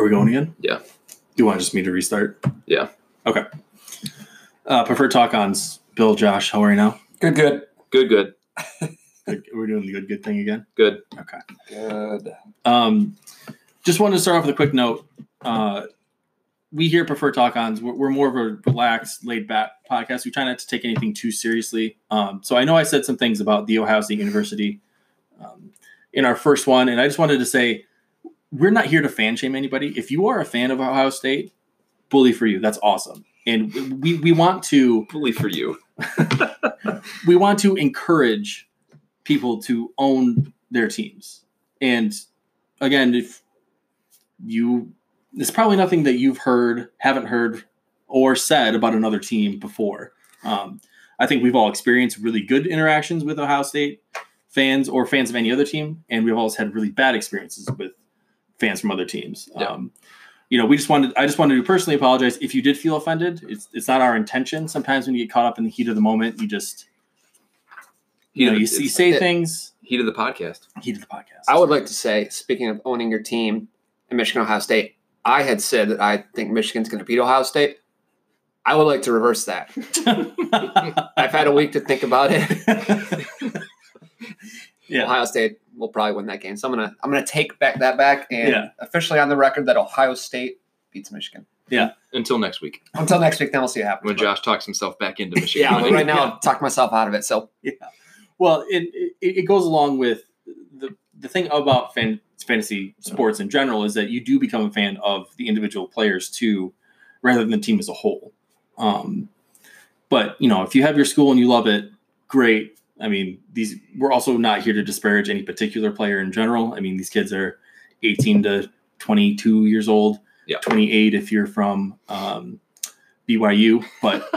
we going again? Yeah. You want just me to restart? Yeah. Okay. Preferred talk-ons. Bill, Josh, how are you now? Good. Good. Good. We're doing the good thing again? Good. Okay. Good. Just wanted to start off with a quick note. We here at Preferred Talk-Ons, we're more of a relaxed, laid-back podcast. We try not to take anything too seriously. So I know I said some things about The Ohio State University in our first one, and I just wanted to say we're not here to fan shame anybody. If you are a fan of Ohio State, bully for you. That's awesome. And we want to Bully for you. we want to encourage people to own their teams. And again, if you, it's probably nothing that you've heard, haven't heard, or said about another team before. I think we've all experienced really good interactions with Ohio State fans or fans of any other team, and we've also had really bad experiences with fans from other teams. Yeah. I just wanted to personally apologize if you did feel offended. It's not our intention. Sometimes when you get caught up in the heat of the moment, you just you say things. Heat of the podcast. Heat of the podcast. I would like to say, speaking of owning your team in Michigan, Ohio State, I had said that I think Michigan's going to beat Ohio State. I would like to reverse that. I've had a week to think about it. Yeah. Ohio State will probably win that game. So I'm gonna take that back and officially on the record that Ohio State beats Michigan. Yeah. Until next week, Until next week, then we'll see what happens. when Josh talks himself back into Michigan. Yeah, but right now I've talked myself out of it. So Yeah. Well, it goes along with the thing about fantasy sports in general is that you do become a fan of the individual players too, rather than the team as a whole. But if you have your school and you love it, great. I mean, we're also not here to disparage any particular player in general. I mean, these kids are 18 to 22 years old, 28 if you're from BYU. But,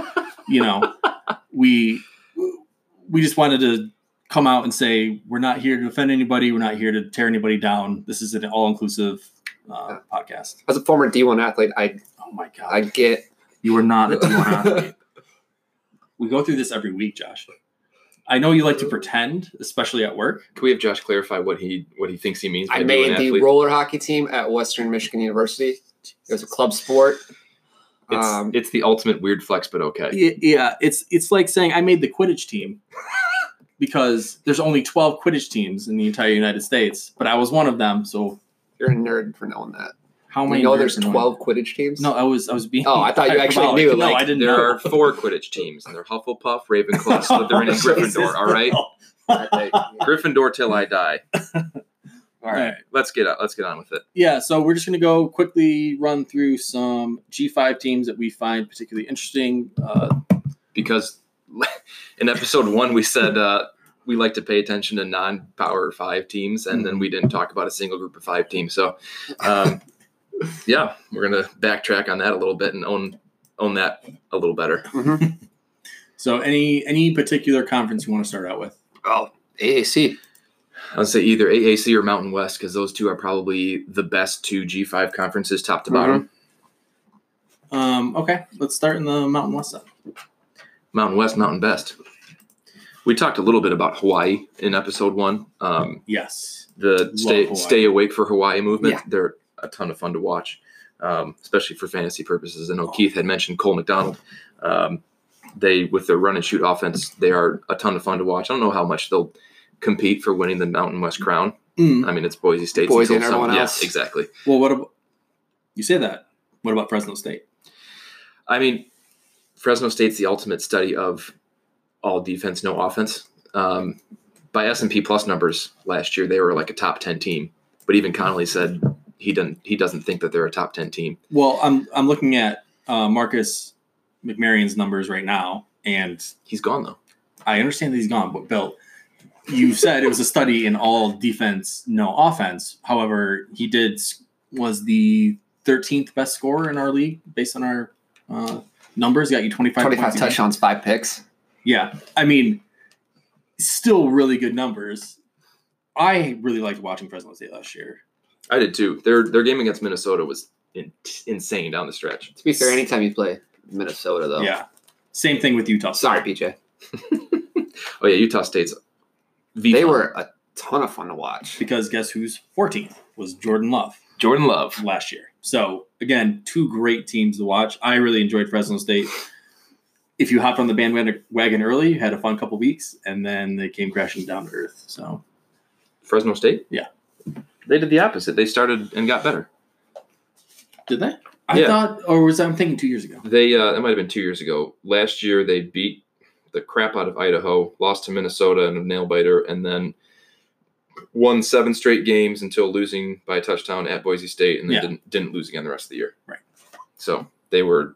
we just wanted to come out and say we're not here to offend anybody. We're not here to tear anybody down. This is an all-inclusive podcast. as a former D1 athlete, Oh, my God. I get You are not a D1 athlete. We go through this every week, Josh. I know you like to pretend, especially at work. Can we have Josh clarify what he thinks he means by I being an made the athlete? roller hockey team at Western Michigan University. It was a club sport. It's the ultimate weird flex, but okay. Yeah, it's like saying I made the Quidditch team because there's only 12 Quidditch teams in the entire United States, but I was one of them. So You're a nerd for knowing that. how You many? know nerds there's are knowing 12 Quidditch teams? that? No, I was being. Oh, I thought you actually hyperbolic. knew, No, like, I didn't There know. are 4 Quidditch teams, and they're Hufflepuff, Ravenclaw, Slytherin, and Jesus, Gryffindor. All right, Gryffindor till I die. All right. Let's get on with it. Yeah, so we're just going to go quickly run through some G5 teams that we find particularly interesting. Because in episode 1 we said we like to pay attention to non-Power 5 teams, and then we didn't talk about a single group of 5 teams. So, yeah, we're gonna backtrack on that a little bit and own that a little better. Mm-hmm. So any particular conference you want to start out with? Oh, AAC. I would say either AAC or Mountain West, because those two are probably the best 2 G5 conferences, top to bottom. Okay, let's start in the Mountain West side. Mountain West, Mountain Best. We talked a little bit about Hawaii in episode 1. Yes. The Hawaii. stay awake for Hawaii movement. Yeah. They're a ton of fun to watch, especially for fantasy purposes. I know Keith had mentioned Cole McDonald. They, with their run and shoot offense, they are a ton of fun to watch. I don't know how much they'll compete for winning the Mountain West crown. I mean, it's Boise State. Boise and everyone else. Yes, exactly. Well, what about you say that? What about Fresno State? I mean, Fresno State's the ultimate study of all defense, no offense. By S&P Plus numbers last year, they were like a top 10 team. But even Connolly said he doesn't think that they're a top 10 team. Well, I'm looking at Marcus McMarion's numbers right now, and He's gone though. I understand that he's gone. But Bill, you said it was a study in all defense, no offense. However, he was the 13th best scorer in our league based on our numbers. He got you 25 points a game. touchdowns, 5 picks. Yeah, I mean, still really good numbers. I really liked watching Fresno State last year. I did too. Their game against Minnesota was insane down the stretch. To be fair, anytime you play Minnesota, though. Yeah, same thing with Utah. Sorry, PJ. Oh yeah, Utah State's. They were a ton of fun to watch. Because guess who's 14th was Jordan Love Jordan Love. last year. So, again, two great teams to watch. I really enjoyed Fresno State. If you hopped on the bandwagon early, you had a fun couple weeks, and then they came crashing down to earth. So, Fresno State? Yeah. They did the opposite. They started and got better. did they? I thought, or was I'm thinking 2 years ago? They it might have been 2 years ago. Last year they beat the crap out of Idaho, lost to Minnesota in a nail biter, and then won 7 straight games until losing by a touchdown at Boise State, and then didn't lose again the rest of the year. Right. So they were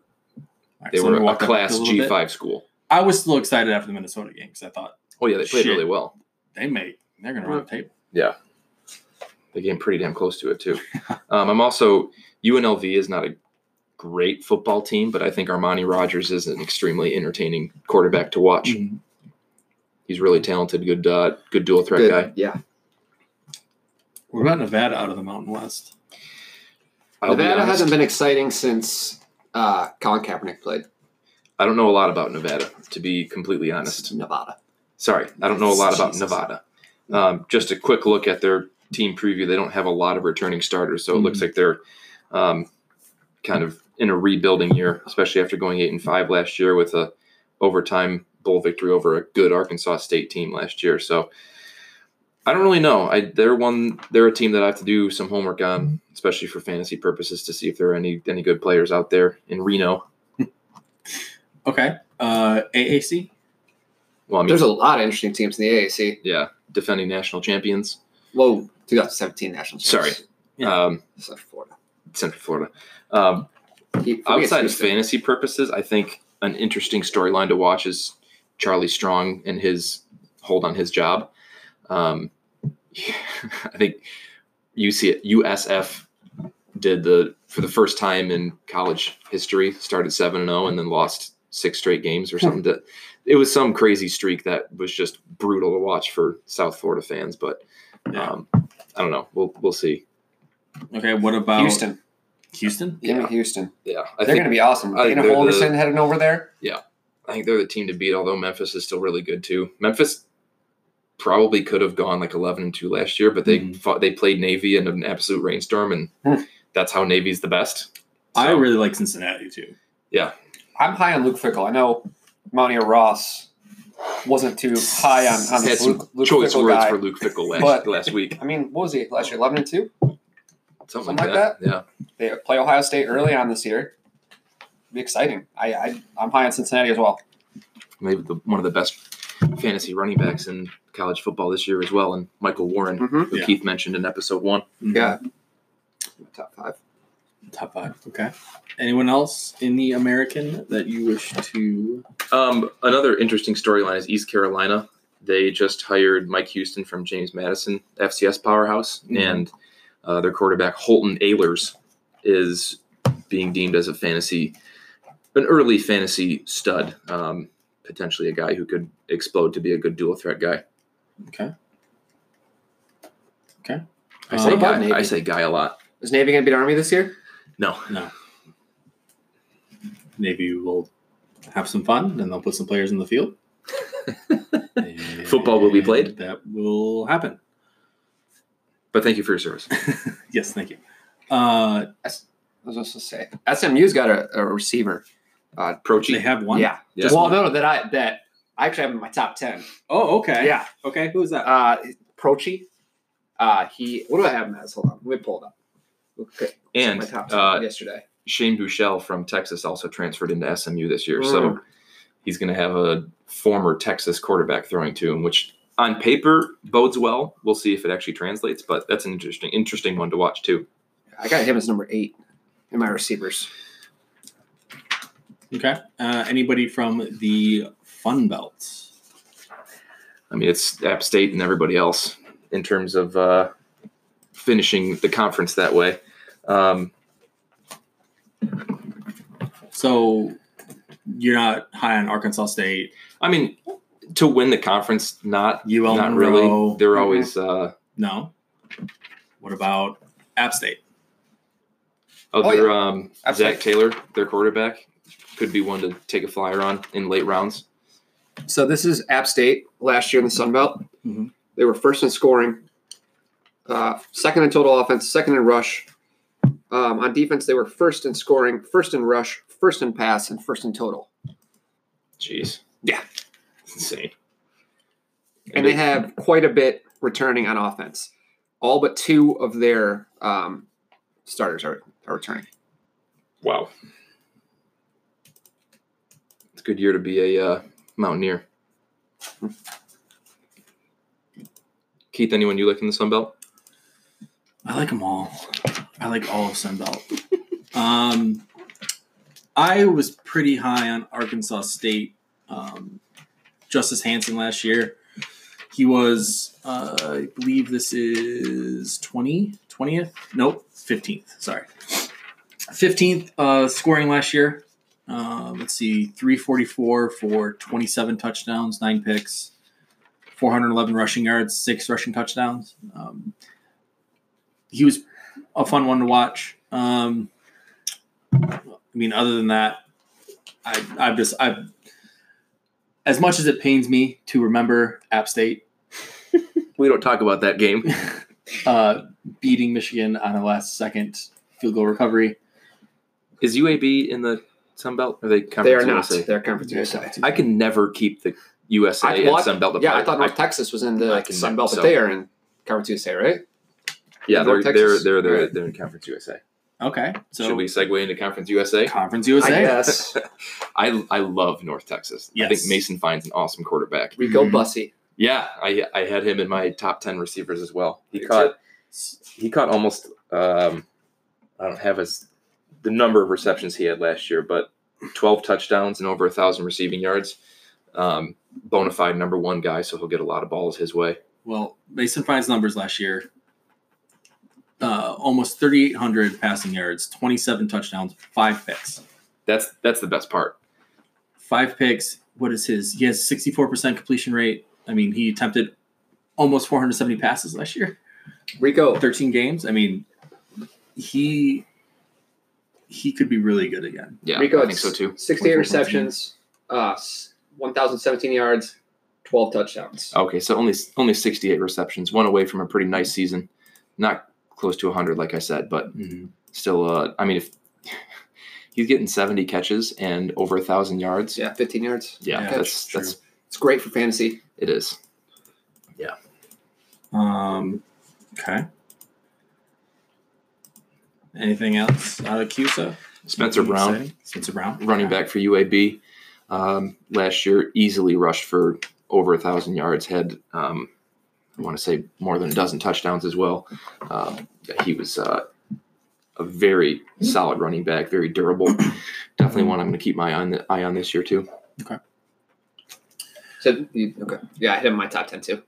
a class G5 school. I was still excited after the Minnesota game because I thought, Oh yeah, they played really well. they're going to run the table. Yeah. They came pretty damn close to it too. I'm also UNLV is not a great football team, but I think Armani Rogers is an extremely entertaining quarterback to watch. Mm-hmm. He's really talented, good dual threat guy. Yeah. What about Nevada out of the Mountain West? Nevada hasn't been exciting since Colin Kaepernick played. I don't know a lot about Nevada, to be completely honest. Nevada. Sorry, I don't know a lot about Nevada. Just a quick look at their team preview. They don't have a lot of returning starters, so it looks like they're kind of in a rebuilding year, especially after going 8-5 last year with a overtime bowl victory over a good Arkansas State team last year. So I don't really know. They're a team that I have to do some homework on, especially for fantasy purposes, to see if there are any good players out there in Reno. Okay. AAC? Well, I mean, there's a lot of interesting teams in the AAC. Yeah, defending national champions. Well, 2017 national champions. Sorry. Yeah. Central Florida. Outside of fantasy purposes, I think an interesting storyline to watch is Charlie Strong and his hold on his job. I think USF did for the first time in college history, started 7-0 and then lost 6 straight games or something. It was some crazy streak that was just brutal to watch for South Florida fans, but I don't know. We'll see. Okay, what about Houston? Yeah. Houston. Yeah, They're going to be awesome. Dana Holgorsen heading over there. Yeah, I think they're the team to beat. Although Memphis is still really good too. Memphis probably could have gone like 11-2 last year, but they played Navy in an absolute rainstorm, and that's how Navy's the best. So, I really like Cincinnati too. Yeah, I'm high on Luke Fickell. I know Mountie Ross wasn't too high on had some Luke choice Fickell words guy. for Luke Fickell last week. I mean, what was he last year? 11-2, Something like that. Yeah, they play Ohio State early on this year. It'll be exciting. I'm high on Cincinnati as well. Maybe one of the best fantasy running backs in college football this year as well, and Michael Warren, who Keith mentioned in episode 1. Yeah, top 5. Top 5. Okay. Anyone else in the American that you wish to? Another interesting storyline is East Carolina. They just hired Mike Houston from James Madison, FCS powerhouse, and their quarterback Holton Ahlers is being deemed as an early fantasy stud, potentially a guy who could explode to be a good dual threat guy. Okay. I say guy a lot. Is Navy going to beat Army this year? No. Navy will have some fun, and they'll put some players in the field. Football will be played. That will happen. But thank you for your service. Yes, thank you. I was supposed to say SMU's got a receiver. Prochi. They have one. Yeah. Yes. Well, no, that I actually have in my top 10. Oh, okay. Yeah. Okay. Who is that? Prochi. What do I have him as? Hold on, let me pull it up. Okay. And my top 10 yesterday. Shane Buechele from Texas also transferred into SMU this year, so he's going to have a former Texas quarterback throwing to him, which on paper bodes well. We'll see if it actually translates, but that's an interesting one to watch too. I got him as number 8 in my receivers. Okay. Anybody from the Fun Belt? I mean, it's App State and everybody else in terms of finishing the conference that way. So you're not high on Arkansas State? I mean, to win the conference, not Monroe. really. They're always no. What about App State? Zach State. Taylor, their quarterback, could be one to take a flyer on in late rounds. So this is App State last year in the Sun Belt. they were first in scoring, second in total offense, second in rush. On defense, they were first in scoring, first in rush, first in pass, and first in total. Jeez. Yeah. It's insane. And they have quite a bit returning on offense. All but 2 of their starters are returning. Wow. It's a good year to be a Mountaineer. Keith, anyone you like in the Sun Belt? I like them all. I like all of Sunbelt. I was pretty high on Arkansas State. Justice Hansen last year. He was, I believe this is 20th? Nope, 15th. Sorry. 15th scoring last year. Let's see, 344 for 27 touchdowns, 9 picks, 411 rushing yards, 6 rushing touchdowns. He was a fun one to watch. I mean, other than that, I've as much as it pains me to remember App State We don't talk about that game. beating Michigan on a last-second field goal recovery. Is UAB in the Sun Belt? Or are they Conference They are not. USA? They're Conference USA. I can never keep the USA and Sun Belt apart. Yeah, I thought North Texas was in the can Sun never- Belt, but so- they are in Conference USA, right? Yeah, North they're Texas? they're Right. in Conference USA. Okay, so Should we segue into Conference USA? Conference USA. I guess. I love North Texas. I Yes. think Mason Fine's an awesome quarterback. Rico Mhm. Bussey. Yeah, I had him in my top 10 receivers as well. He Me caught almost I don't have the number of receptions he had last year, but 12 touchdowns and over 1,000 receiving yards. Bona fide number 1 guy, so he'll get a lot of balls his way. Well, Mason Fine's numbers last year, almost 3,800 passing yards, 27 touchdowns, 5 picks. That's the best part. 5 picks. What is his? He has 64% completion rate. I mean, he attempted almost 470 passes last year. Rico. 13 games. I mean, he could be really good again. Yeah, Rico, I think so too. 68 receptions, 1,017 yards, 12 touchdowns. Okay, so only 68 receptions, one away from a pretty nice season. Not close to 100, like I said, but still. I mean, if he's getting 70 catches and over 1,000 yards, Yeah, 15 yards. yeah, Yeah, that's true. It's great for fantasy. it is. Okay. Anything else out of CUSA? Spencer Brown, Exciting? Spencer Brown, running back for UAB, last year easily rushed for over 1,000 yards. Had I want to say more than a dozen touchdowns as well. He was a very solid running back, very durable. Definitely one I'm going to keep my eye on this year too. Okay. Yeah, I hit him in my top 10 too.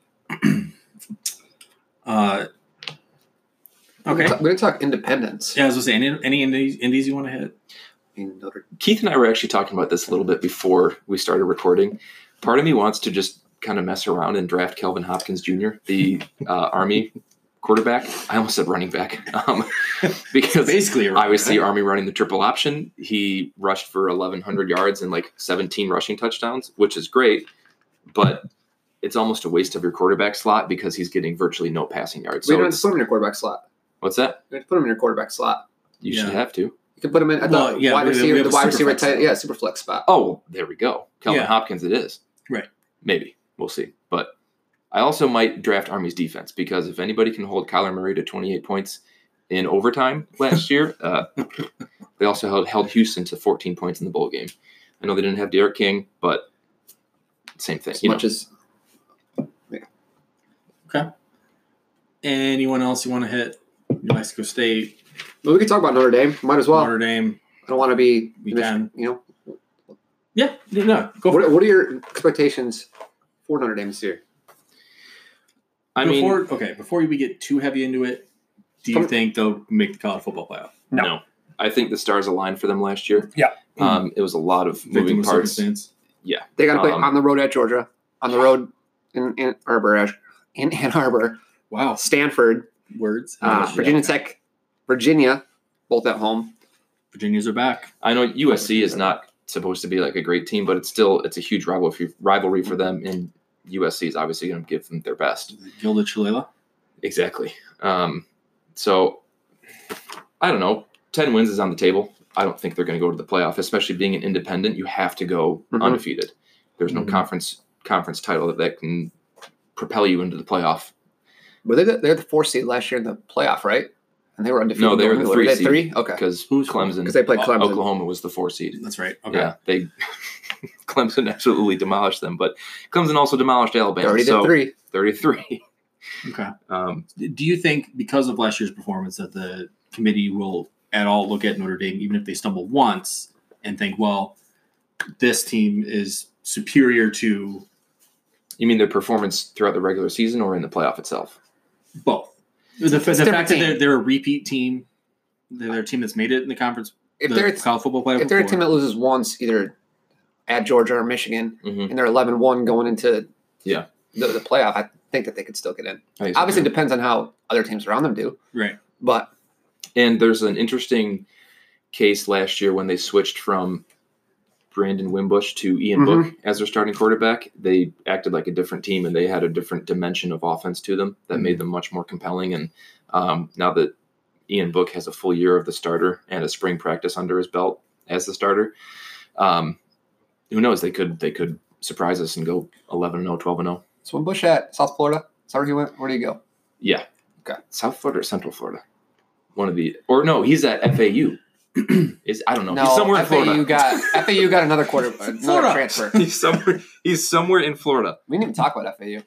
Okay. We're going to talk independence. Yeah, I was going to say, any indies you want to hit? In Notre Keith and I were actually talking about this a little bit before we started recording. Part of me wants to just kind of mess around and draft Kelvin Hopkins Jr., the Army quarterback. I almost said running back. Because Basically, I always see Army running the triple option. He rushed for 1,100 yards and like 17 rushing touchdowns, which is great. But it's almost a waste of your quarterback slot because he's getting virtually no passing yards. We So don't have to put him in your quarterback slot. what's that? You have to put him in your quarterback slot. You Yeah. should have to. You can put him in at the Well, yeah, wide we receiver, have the a wide super receiver flex tight, spot. yeah, super flex spot. Oh, well, there we go. Kelvin Yeah. Hopkins it is. Right. Maybe. We'll see. But I also might draft Army's defense because if anybody can hold Kyler Murray to 28 points in overtime last year, they also held Houston to 14 points in the bowl game. I know they didn't have Derek King, but same thing. As You much know. as Okay. Anyone else you want to hit? New Mexico State, well, we can talk about Notre Dame. Might as well. Notre Dame. I don't want to be We can. You know, Yeah, no, go for it. what are your expectations for Notre Dame this year? I mean, Before we get too heavy into it, do you think they'll make the college football playoff? no. I think the stars aligned for them last year. Yeah. It was a lot of Victim moving of parts. circumstance. They got to play Um, on the road at Georgia, on the road in Ann Arbor, Wow. Stanford, Words. Virginia Tech, Virginia, both at home. Virginians are back. I know USC is not supposed to be like a great team, but it's a huge rivalry for them. And USC is obviously going to give them their best. Gilda Chalila. Exactly. So I don't know. 10 wins is on the table. I don't think they're going to go to the playoff, especially being an independent. You have to go undefeated. There's no conference title that can propel you into the playoff. Were they're the 4th seed last year in the playoff, right? And they were undefeated. No, they were the 3 seed. 3? Okay. Because Clemson. Because they played Clemson. Oklahoma was the 4 seed. That's right. Okay. Yeah, they Clemson absolutely demolished them, but Clemson also demolished Alabama. 30-3. 33. Okay. Do you think because of last year's performance that the committee will at all look at Notre Dame, even if they stumble once, and think, well, this team is superior to You mean their performance throughout the regular season or in the playoff itself? both? The fact that they're a repeat team, they're a team that's made it in the conference, college football playoff. If they're a team that loses once, either at Georgia or Michigan, and they're 11-1 going into the playoff, I think that they could still get in. Obviously, it depends on how other teams around them do. Right. And there's an interesting case last year when they switched from Brandon Wimbush to Ian Book as their starting quarterback. They acted like a different team, and they had a different dimension of offense to them that made them much more compelling. And now that Ian Book has a full year of the starter and a spring practice under his belt as the starter, who knows? They could surprise us and go 11-0, 12-0. So Wimbush at South Florida? Is that where he went? Where do you go? Yeah. Okay. South Florida or Central Florida? He's at FAU. I don't know. No, he's somewhere in Florida. FAU got another another transfer. He's somewhere in Florida. We didn't even talk about FAU.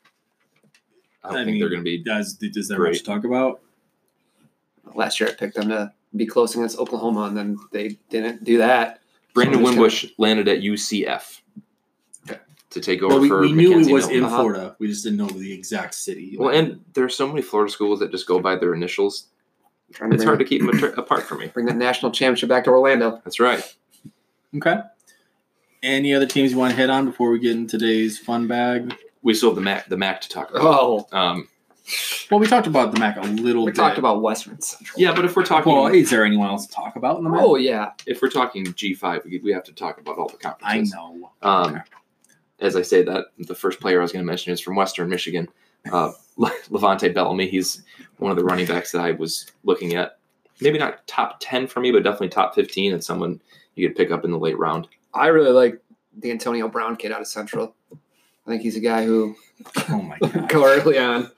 I don't think they're going to be. Does there much to talk about? Last year I picked them to be close against Oklahoma, and then they didn't do that. Brandon Wimbush landed at UCF to take over for we knew Mackenzie it was Milton. in Florida. We just didn't know the exact city. Well, and there's so many Florida schools that just go by their initials. It's hard to keep them apart from me. Bring that national championship back to Orlando. That's right. Okay. Any other teams you want to hit on before we get in today's fun bag? We still have the MAC to talk about. Oh. Well, we talked about the MAC a little bit. We talked about Western Central. Yeah, but if we're talking... Well, is there anyone else to talk about in the MAC? Oh, yeah. If we're talking G5, we have to talk about all the conferences. I know. Okay. As I say that, the first player I was going to mention is from Western Michigan, Levante Bellamy. He's one of the running backs that I was looking at. Maybe not top 10 for me, but definitely top 15 and someone you could pick up in the late round. I really like the Antonio Brown kid out of Central. I think he's a guy who Oh my god. go early on.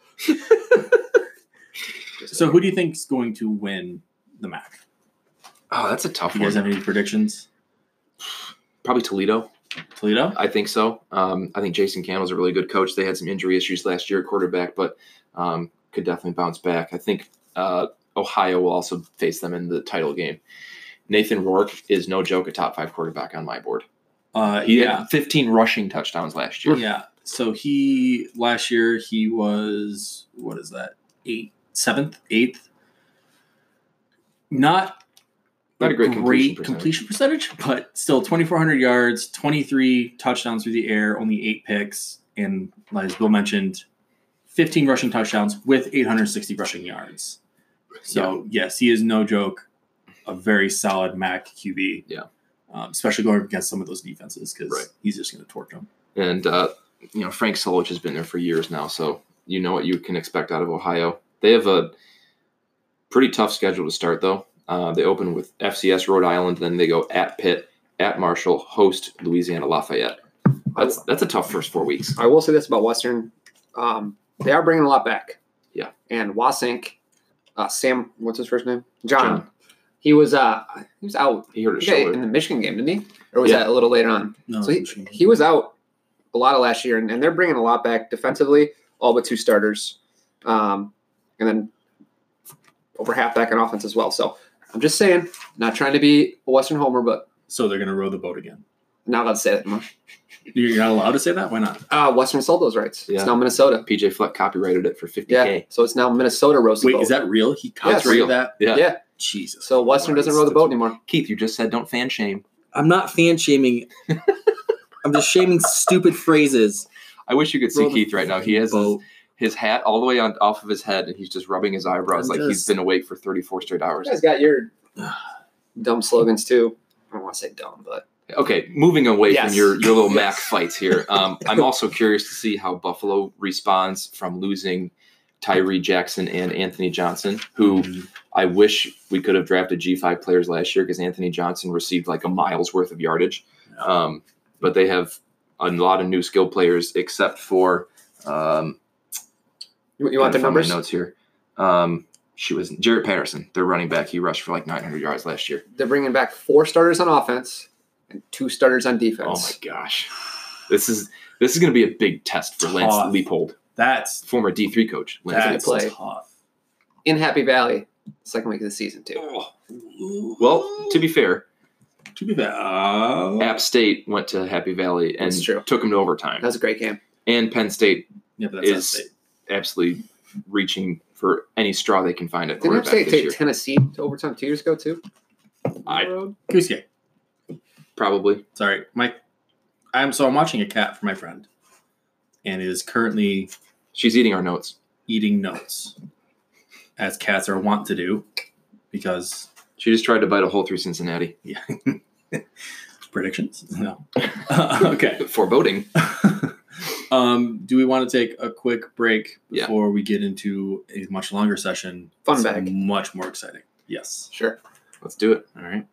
So who do you think is going to win the MAC? Oh, that's a tough You guys one. have any predictions? Probably Toledo. Toledo? I think so. I think Jason Candle's a really good coach. They had some injury issues last year at quarterback, but could definitely bounce back. I think Ohio will also face them in the title game. Nathan Rourke is no joke a top 5 quarterback on my board. He had 15 rushing touchdowns last year. Yeah. So last year he was, what is that? 8th? Not a great completion percentage, but still 2,400 yards, 23 touchdowns through the air, only 8 picks, and as Bill mentioned, 15 rushing touchdowns with 860 rushing yards. So, yes, he is no joke, a very solid MAC QB. Yeah. Especially going against some of those defenses because he's just going to torch them. And, Frank Solich has been there for years now, so you know what you can expect out of Ohio. They have a pretty tough schedule to start, though. They open with FCS Rhode Island, then they go at Pitt, at Marshall, host Louisiana Lafayette. That's a tough first 4 weeks. I will say this about Western. They are bringing a lot back. Yeah. And Wasink, Sam, what's his first name? John. He was out. He hurt his shoulder in the Michigan game, didn't he? Or was that a little later on? No, so he was out a lot of last year, and they're bringing a lot back defensively, all but 2 starters. And then over half back on offense as well. So I'm just saying, not trying to be a Western homer, but... So they're going to row the boat again. Not allowed to say that anymore. You're not allowed to say that? Why not? Western sold those rights. Yeah. It's now Minnesota. PJ Fleck copyrighted it for $50K. Yeah, so it's now Minnesota rows the boat. Wait, is that real? He copyrighted that? Yeah. Jesus. So Western doesn't row the boat anymore. Keith, you just said don't fan shame. I'm not fan shaming. I'm just shaming stupid phrases. I wish you could see Row the Keith right now. He has his hat all the way off of his head, and he's just rubbing his eyebrows like he's been awake for 34 straight hours. You guys got your dumb slogans, too. I don't want to say dumb, but Okay, moving away Yes. from your little Mac fights here. I'm also curious to see how Buffalo responds from losing Tyree Jackson and Anthony Johnson, who I wish we could have drafted G5 players last year because Anthony Johnson received like a mile's worth of yardage. But they have a lot of new skill players except for You want the numbers? My notes here. She was Jarrett Patterson, their running back. He rushed for like 900 yards last year. They're bringing back 4 starters on offense and 2 starters on Oh defense. my gosh, this is going to be a big test for Lance Tough. Leipold, That's former D3 coach. Lance That's Leipold. play. tough. In Happy Valley, second week of the season, too. Well, to be fair, To be fair, App State went to Happy Valley and That's true. took them to overtime. That was a great game. And Penn State yeah, but that's App is State. absolutely reaching for any straw they can find at Didn't App quarterback State this take year. Tennessee to overtime 2 years ago, too? Goose game. Probably. Sorry, Mike. I'm watching a cat for my friend, and is currently She's eating our notes. eating notes, as cats are wont to do, because She just tried to bite a hole through Cincinnati. yeah. Predictions? No. Okay. Foreboding. Do we want to take a quick break Yeah. before we get into a much longer session? Fun It's bag. much more exciting. Yes. Sure. Let's do it. All right.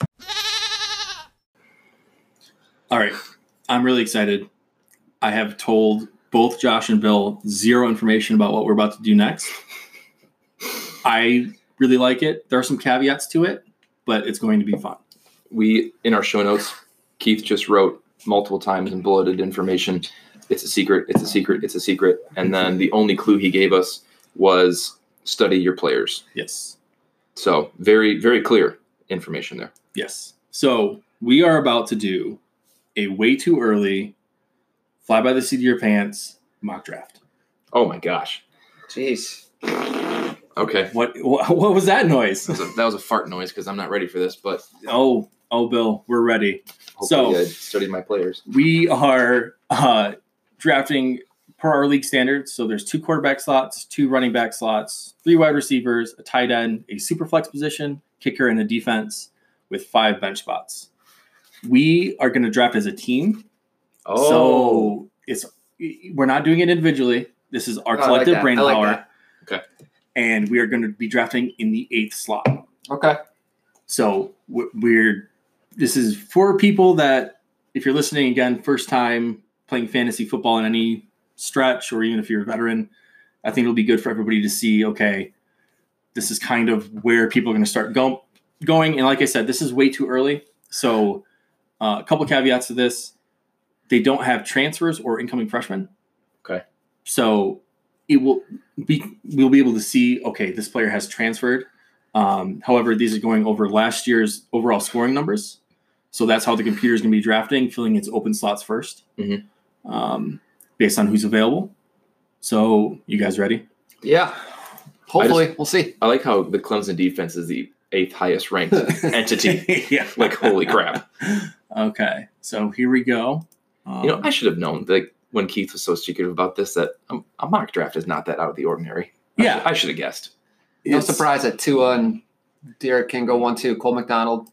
All right. I'm really excited. I have told both Josh and Bill zero information about what we're about to do next. I really like it. There are some caveats to it, but it's going to be fun. We, in our show notes, Keith just wrote multiple times and bulleted information. It's a secret. It's a secret. It's a secret. And then the only clue he gave us was study your players. Yes. So very, very clear information there. Yes. So we are about to do a way too early, fly by the seat of your pants mock draft. Oh my gosh. Jeez. Okay. What was that noise? That was a fart noise because I'm not ready for this, but Oh, Bill, we're ready. hopefully So- I studied my players. We are drafting per our league standards. So there's 2 quarterback slots, 2 running back slots, 3 wide receivers, a tight end, a super flex position, kicker, and a defense with 5 bench spots. We are going to draft as a team. Oh. So we're not doing it individually. This is our Oh, I like collective that. brain I like power. that. Okay. And we are going to be drafting in the 8th slot. Okay. So this is for people that, if you're listening again, first time playing fantasy football in any stretch, or even if you're a veteran, I think it'll be good for everybody to see, okay, this is kind of where people are going to start going. And like I said, this is way too early. So a couple caveats to this. They don't have transfers or incoming freshmen. Okay. So we'll be able to see, okay, this player has transferred. However, these are going over last year's overall scoring numbers. So that's how the computer is going to be drafting, filling its open slots first, based on who's available. So you guys ready? Yeah. Hopefully. We'll see. I like how the Clemson defense is the 8th highest ranked entity. Yeah. Like, holy crap. Okay. So here we go. I should have known that when Keith was so secretive about this, that a mock draft is not that out of the ordinary. Yeah. I should have guessed. No it's- surprise that Tua and Derek King go 1-2. Cole McDonald.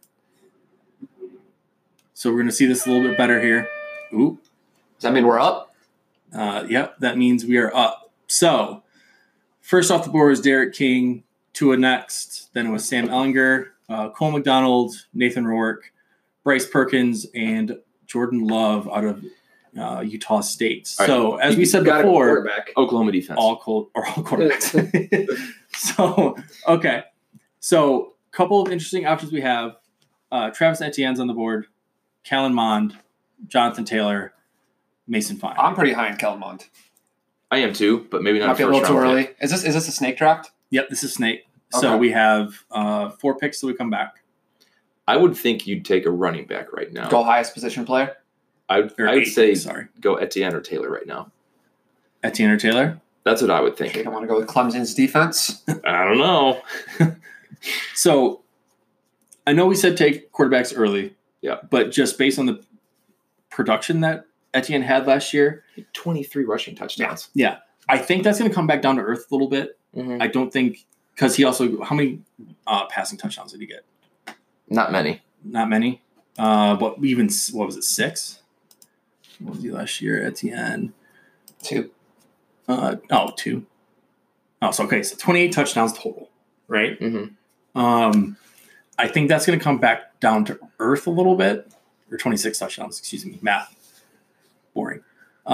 So we're going to see this a little bit better here. Ooh. Does that mean we're up? Yep, that means we are up. So, first off the board is Derek King, Tua next. Then it was Sam Ellinger, Cole McDonald, Nathan Rourke, Bryce Perkins, and Jordan Love out of Utah State. All right. So, as we said Gotta go before, quarterback. Oklahoma defense. all quarterbacks. So, okay. So, a couple of interesting options we have. Travis Etienne's on the board, Kellen Mond, Jonathan Taylor, Mason Fine. I'm pretty high in Kellen Mond. I am too, but maybe not Might a be a first little too round early. pick. Is this a snake draft? Yep, this is Snake. So Okay. we have 4 picks till we come back. I would think you'd take a running back right now. Go highest position player. I would Or 8, say sorry, go Etienne or Taylor right now. Etienne or Taylor. That's what I would I think. don't want to go with Clemson's defense. I don't know. So I know we said take quarterbacks early. Yeah. But just based on the production that Etienne had last year, 23 rushing touchdowns. I think that's going to come back down to earth a little bit. Mhm. I don't think because he also how many passing touchdowns did he get? Not many. Not many. What was it, 6? What was he last year? Etienne. 2. 2. Oh, so 28 touchdowns total, right? Mm-hmm. I think that's going to come back down to earth a little bit, or 26 touchdowns, excuse me, math. Boring.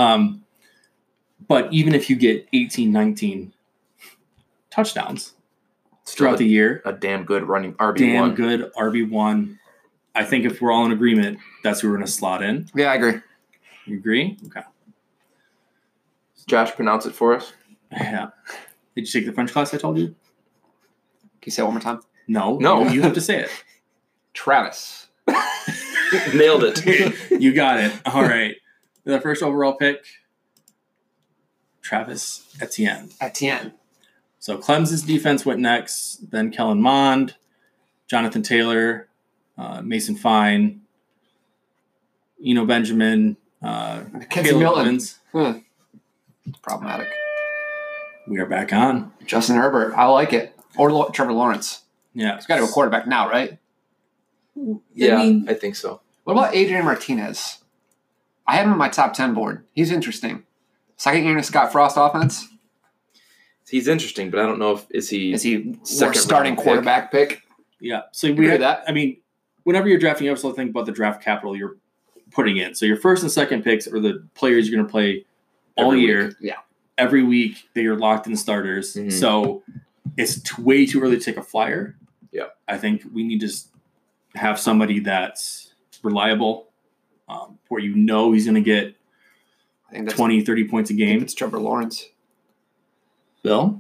But even if you get 18, 19 touchdowns throughout the year, a damn good running RB1. Damn good RB1. I think if we're all in agreement, that's who we're going to slot in. Yeah, I agree. You agree? Okay. Josh, pronounce it for us. Yeah. Did you take the French class I told you? Can you say it one more time? No. No. You have to say it. Travis. Nailed it. You got it. All right. The first overall pick, Travis Etienne. So Clemson's defense went next, then Kellen Mond, Jonathan Taylor, Mason Fine, Eno Benjamin, Caleb Milton. It's problematic. We are back on. Justin Herbert. I like it. Or Trevor Lawrence. Yeah. He's got to go quarterback now, right? Yeah, I think so. What about Adrian Martinez? I have him on my top 10 board. He's interesting. Second year in a Scott Frost offense. He's interesting, but I don't know if is he our starting quarterback pick? Yeah. So Agree with that. I mean, whenever you're drafting, you also think about the draft capital you're putting in. So your first and second picks are the players you're going to play all year. Yeah. Every week that you're locked in starters. Mhm. So it's way too early to take a flyer. Yeah. I think we need to have somebody that's reliable, where you know he's going to get I think that's 20, 30 points a game. It's Trevor Lawrence. Bill?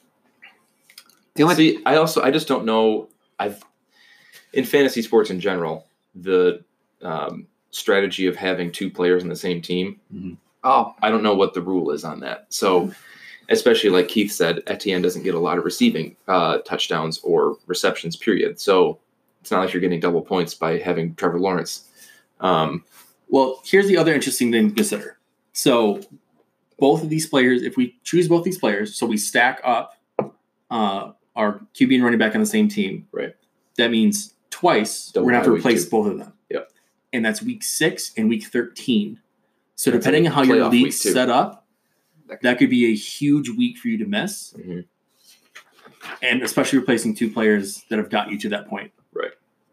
See, I just don't know. In fantasy sports in general, the strategy of having 2 players on the same team. Mm-hmm. Oh, I don't know what the rule is on that. So, especially like Keith said, Etienne doesn't get a lot of receiving touchdowns or receptions, period. So, it's not like you're getting double points by having Trevor Lawrence. Well, here's the other interesting thing to consider. So, both of these players, if we choose both these players, so we stack up our QB and running back on the same team, Right. That means twice Double we're going to have to bye week replace 2. both of them. Yep. And that's week 6 and week 13. So That's depending a on how your playoff league's week, too. set up, that could be a huge week for you to miss. Mm-hmm. And especially replacing 2 players that have got you to that point. Right.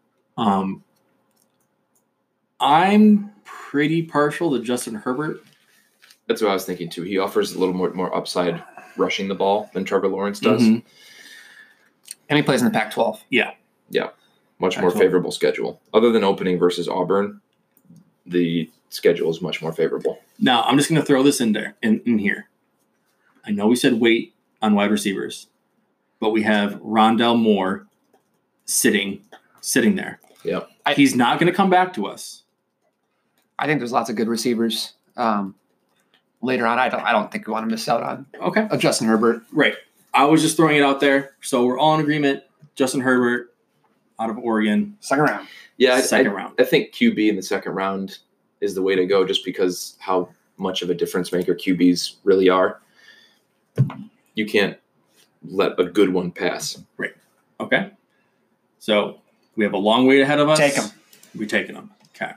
I'm pretty partial to Justin Herbert. That's what I was thinking too. He offers a little more upside rushing the ball than Trevor Lawrence does. Mhm. and he plays in the Pac-12. Yeah. Much more Excellent. favorable schedule. Other than opening versus Auburn, the schedule is much more favorable. Now, I'm just going to throw this in there, in here. I know we said wait on wide receivers, but we have Rondell Moore sitting there. Yep. He's not going to come back to us. I think there's lots of good receivers. Later on, I don't think we want to miss out on Okay. Justin Herbert. Right. I was just throwing it out there. So we're all in agreement. Justin Herbert out of Oregon, Second round. Yeah, second round. I think QB in the second round is the way to go just because how much of a difference maker QBs really are. You can't let a good one pass. Okay. So we have a long wait ahead of us. Take 'em. We're taking them. Okay.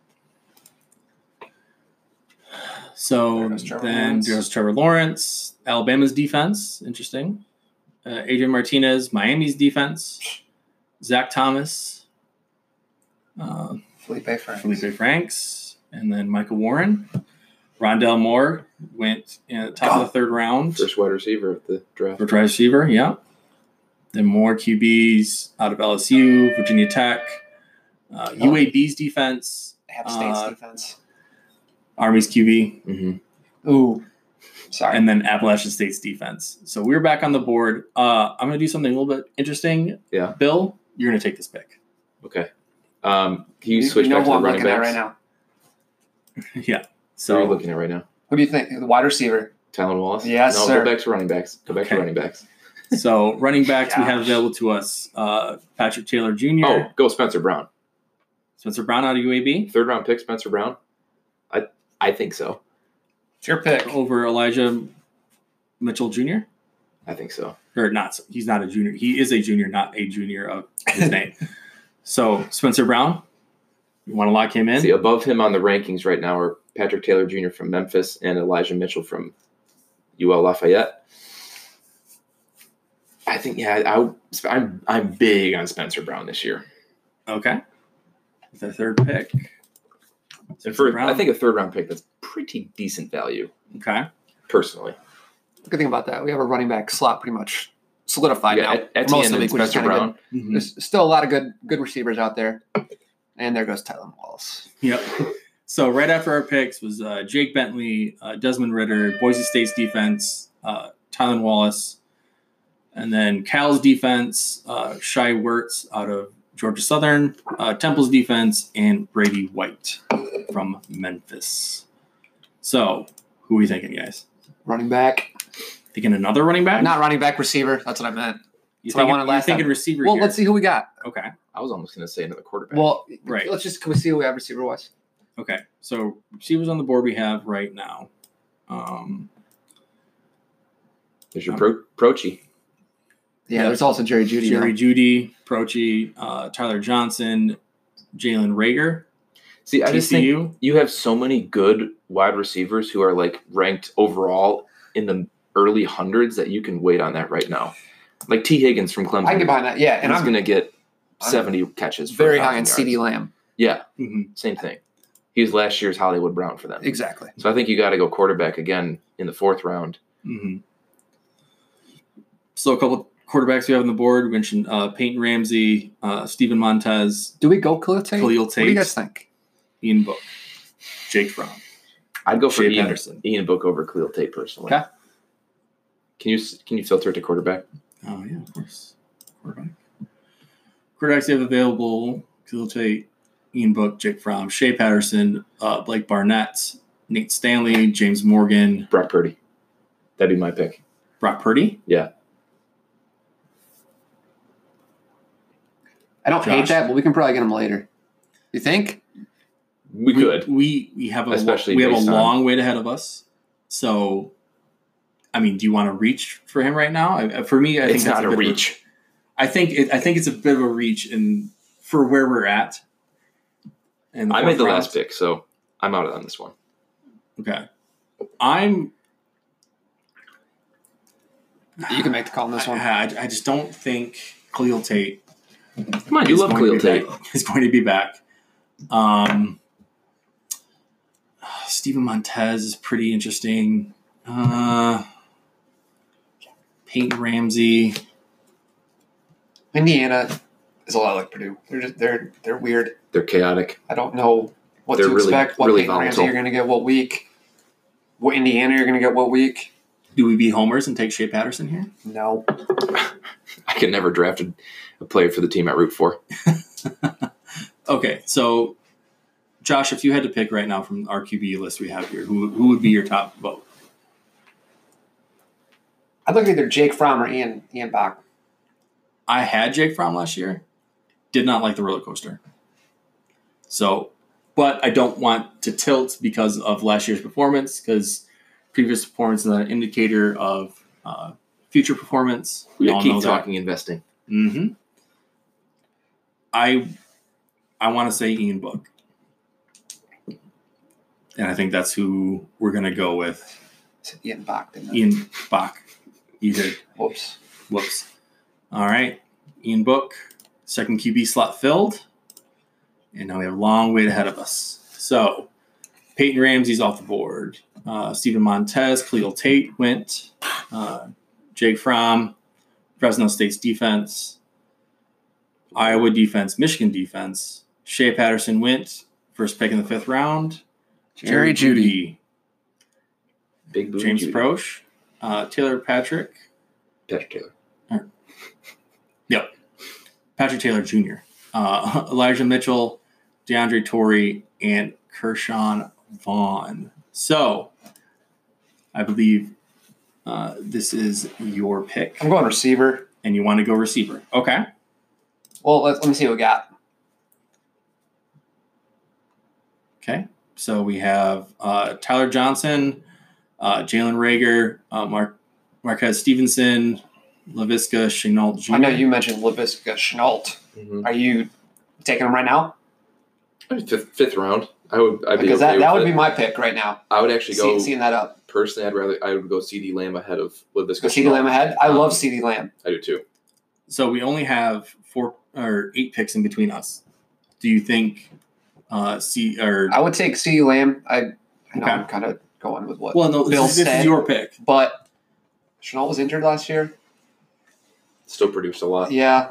So There goes Trevor then Lawrence. there's Trevor Lawrence, Alabama's defense. Interesting. Adrian Martinez, Miami's defense. Zach Thomas, Felipe Franks. Felipe Franks, and then Michael Warren. Rondell Moore went in the top of the third round First wide receiver of the draft. for wide receiver. Yeah. Then more QBs out of LSU, Virginia Tech, UAB's defense, App State's defense. Army's QB, Mm-hmm. Ooh. Sorry. and then Appalachian State's defense. So we're back on the board. I'm going to do something a little bit interesting. Yeah. Bill, you're going to take this pick. Okay. Can you switch know back to who the I'm running looking at backs? right now. Yeah. So, are you So looking at right now? Who do you think? The wide receiver. Talon Wallace? Yes, no, sir. Go back to running backs. Go back Okay. to running backs. So running backs we have Gosh. available to us: Patrick Taylor Jr., Oh, go Spencer Brown. Spencer Brown out of UAB Third round pick, Spencer Brown? I think so. It's your pick. over Elijah Mitchell Jr. I think so. Or not? He's not a junior. He is a junior, not a junior of his name. So Spencer Brown. You want to lock him in? See, above him on the rankings right now are Patrick Taylor Jr. from Memphis and Elijah Mitchell from UL Lafayette. I think, I'm big on Spencer Brown this year. Okay. The third pick. I think a third-round pick that's pretty decent value. Okay. Personally. The good thing about that, we have a running back slot pretty much solidified now. Etienne and Spencer Brown. Mm-hmm. There's still a lot of good receivers out there. And there goes Tylan Wallace. Yep. So right after our picks was Jake Bentley, Desmond Ritter, Boise State's defense, Tylan Wallace, and then Cal's defense, Shai Wertz out of Georgia Southern, Temple's defense, and Brady White from Memphis. So who are we thinking, guys? Running back. Thinking another running back? Not running back, receiver. That's what I meant. You're thinking receiver Well, here. let's see who we got. Okay. I was almost going to say another quarterback. Well, Right. Can we see who we have receiver-wise? Okay. So receivers on the board we have right now. There's your Prochi. Yeah, there's also Jerry Jeudy. Jerry Jeudy, Prochi, Tyler Johnson, Jalen Rager. See, I just think TCU. you have so many good wide receivers who are like ranked overall in the early hundreds that you can wait on that right now. Like T. Higgins from Clemson. I can get behind that. Yeah, and he's I'm going to get 70 catches. For very 1,000 high in yards. CeeDee Lamb. Yeah, Mm-hmm. same thing. He was last year's Hollywood Brown for them. Exactly. So I think you got to go quarterback again in the fourth round. Mm-hmm. So a couple quarterbacks we have on the board. We mentioned Peyton Ramsey, Steven Montez, Do we go Khalil Tate? Khalil What do you Tate, guys think? Ian Book, Jake Fromm. I'd go for Shea Patterson. Ian Book over Khalil Tate personally. Okay. Can you filter it to quarterback? Oh, yeah, of course. Quarterback. Quarterbacks you have available, Khalil Tate, Ian Book, Jake Fromm, Shea Patterson, Blake Barnett, Nate Stanley, James Morgan, Brock Purdy. That'd be my pick. Brock Purdy. Yeah. I don't hate Josh? that, but we can probably get him later. You think? We could. We have Especially we have a based on- long wait ahead of us. So, I mean, do you want to reach for him right now? For me, I think It's that's not a bit of reach. I think it's a bit of a reach for where we're at. And I made the last pick, so I'm out on this one. Okay, You can make the call on this one. I just don't think Khalil Tate. Come on, you love Khalil Tate. Is going to be back. Steven Montez is pretty interesting. Peyton Ramsey. Indiana is a lot like Purdue. They're weird. They're chaotic. I don't know what They're to really- expect. What really Peyton Ramsey volatile. you're going to get what week? What Indiana you're going to get what week? Do we be homers and take Shea Patterson here? No. I could never draft a player for the team I root for. Okay, so Josh, if you had to pick right now from our QB list we have here, who would be your top vote? I'd look at either Jake Fromm or Ian Bach. I had Jake Fromm last year. Did not like the roller coaster. So, but I don't want to tilt because of last year's performance, because previous performance is an indicator of future performance. We all keep know talking investing. that. Mm-hmm. I want to say Ian Book. And I think that's who we're going to go with. I said Ian Bach, didn't I? Ian Bach. You did. Whoops. Whoops. All right. Ian Book, second QB slot filled. And now we have a long wait ahead of us. So, Peyton Ramsey's off the board. Steven Montez, Khalil Tate went. Jake Fromm, Fresno State's defense. Iowa defense, Michigan defense. Shea Patterson went. First pick in the 5th round. Jerry Jeudy. Big booty James Judy. Proche. Taylor Patrick. Patrick Taylor. Yep. Patrick Taylor Jr. Elijah Mitchell, DeAndre Torrey, and Kershawn Vaughn. So, I believe this is your pick, I'm going receiver. and you want to go receiver. Okay. Well, let me see what we got. Okay. So we have Tyler Johnson, Jalen Rager, Marquez Stevenson, LaVisca Chenault Jr. I know you mentioned LaVisca Chenault. Mm-hmm. Are you taking him right now? Fifth round. I'd Because okay that with would it. be my pick right now. I would actually go. Seeing that up. Personally, I would go CD Lamb ahead of Laviska CD Lamb ahead? I love CD Lamb. I do too. So we only have 4 or 8 picks in between us. Do you think I would take CD Lamb. I know Okay. I'm kind of going with what well, no, Bill this said, is your pick. but Shenault was injured last year. Still produced a lot. Yeah.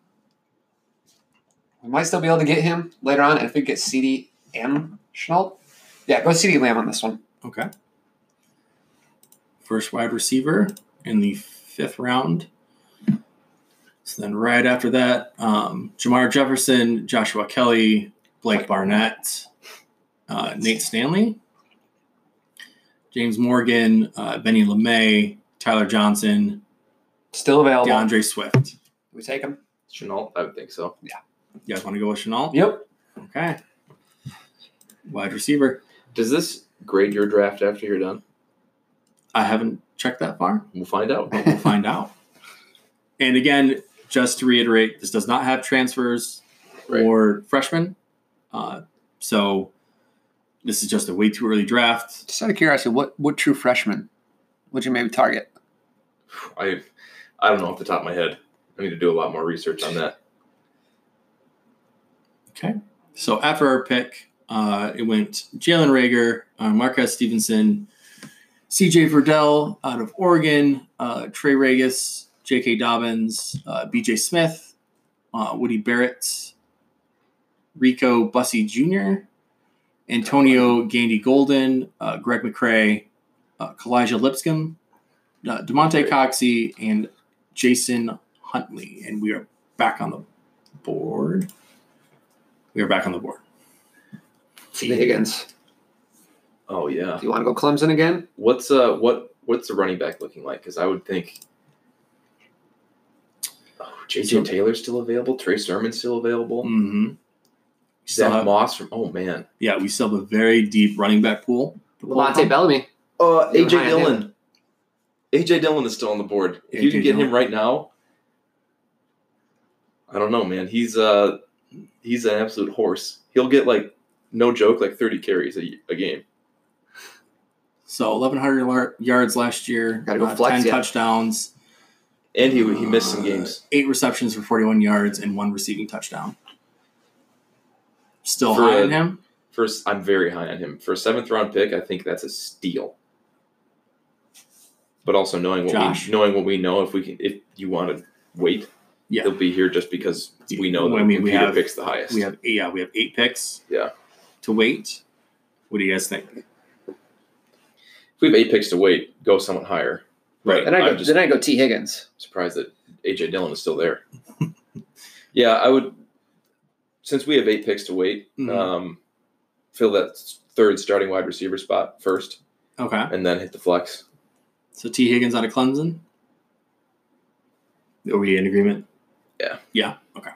We might still be able to get him later on. And if we get CD and Shenault, yeah, go CD Lamb on this one. Okay. First wide receiver in the 5th round. So then right after that, Jamar Jefferson, Joshua Kelly, Blake Barnett, Nate Stanley, James Morgan, Benny LeMay, Tyler Johnson, Still available. DeAndre Swift. We take him? Chenault, I would think so. You guys want to go with Chenault? Yep. Okay. Wide receiver. Does this grade your draft after you're done? I haven't checked that far. We'll find out. But we'll find out. And again, just to reiterate, this does not have transfers Right. or freshmen. So this is just a way too early draft. Just out of curiosity, what true freshman would you maybe target? I don't know off the top of my head. I need to do a lot more research on that. Okay. So after our pick, it went Jalen Rager, Marquez Stevenson, CJ Verdell out of Oregon, Trey Regis, J.K. Dobbins, B.J. Smith, Woody Barrett, Rico Bussey Jr., Antonio Gandy Golden, Greg McCrae, Kalijah Lipscomb, DeMonte Coxey, and Jason Huntley. And we are back on the board. T. Higgins. Oh yeah. Do you want to go Clemson again? What's the running back looking like? Because I would think J.J. Taylor's still available. Trey Sermon's still available. Mm-hmm. Zach Moss from. Oh man. Yeah, we still have a very deep running back pool. Levante Bellamy. AJ Behind Dillon. him. AJ Dillon is still on the board. If you A.J. can get Dillon. him right now, I don't know, man. He's an absolute horse. He'll get no joke 30 carries a game. So 1,100 yards last year, Gotta go flex, 10 yeah. touchdowns, And he missed some games. 8 receptions for 41 yards, and 1 receiving touchdown. Still For high a- on him? First, I'm very high on him. For a 7th round pick, I think that's a steal. But also knowing what we know, if you want to wait, Yeah. he'll be here just because we know that we computer have picks the highest. We have 8 picks. Yeah. To wait. What do you guys think? If we have 8 picks to wait, go somewhat higher. Right. But I'm just Then I go T. Higgins. surprised that AJ Dillon is still there. Yeah, I would. Since we have 8 picks to wait, Mhm. fill that 3rd starting wide receiver spot first, Okay. and then hit the flex. So T. Higgins out of Clemson? Are we in agreement? Yeah. Yeah. Okay.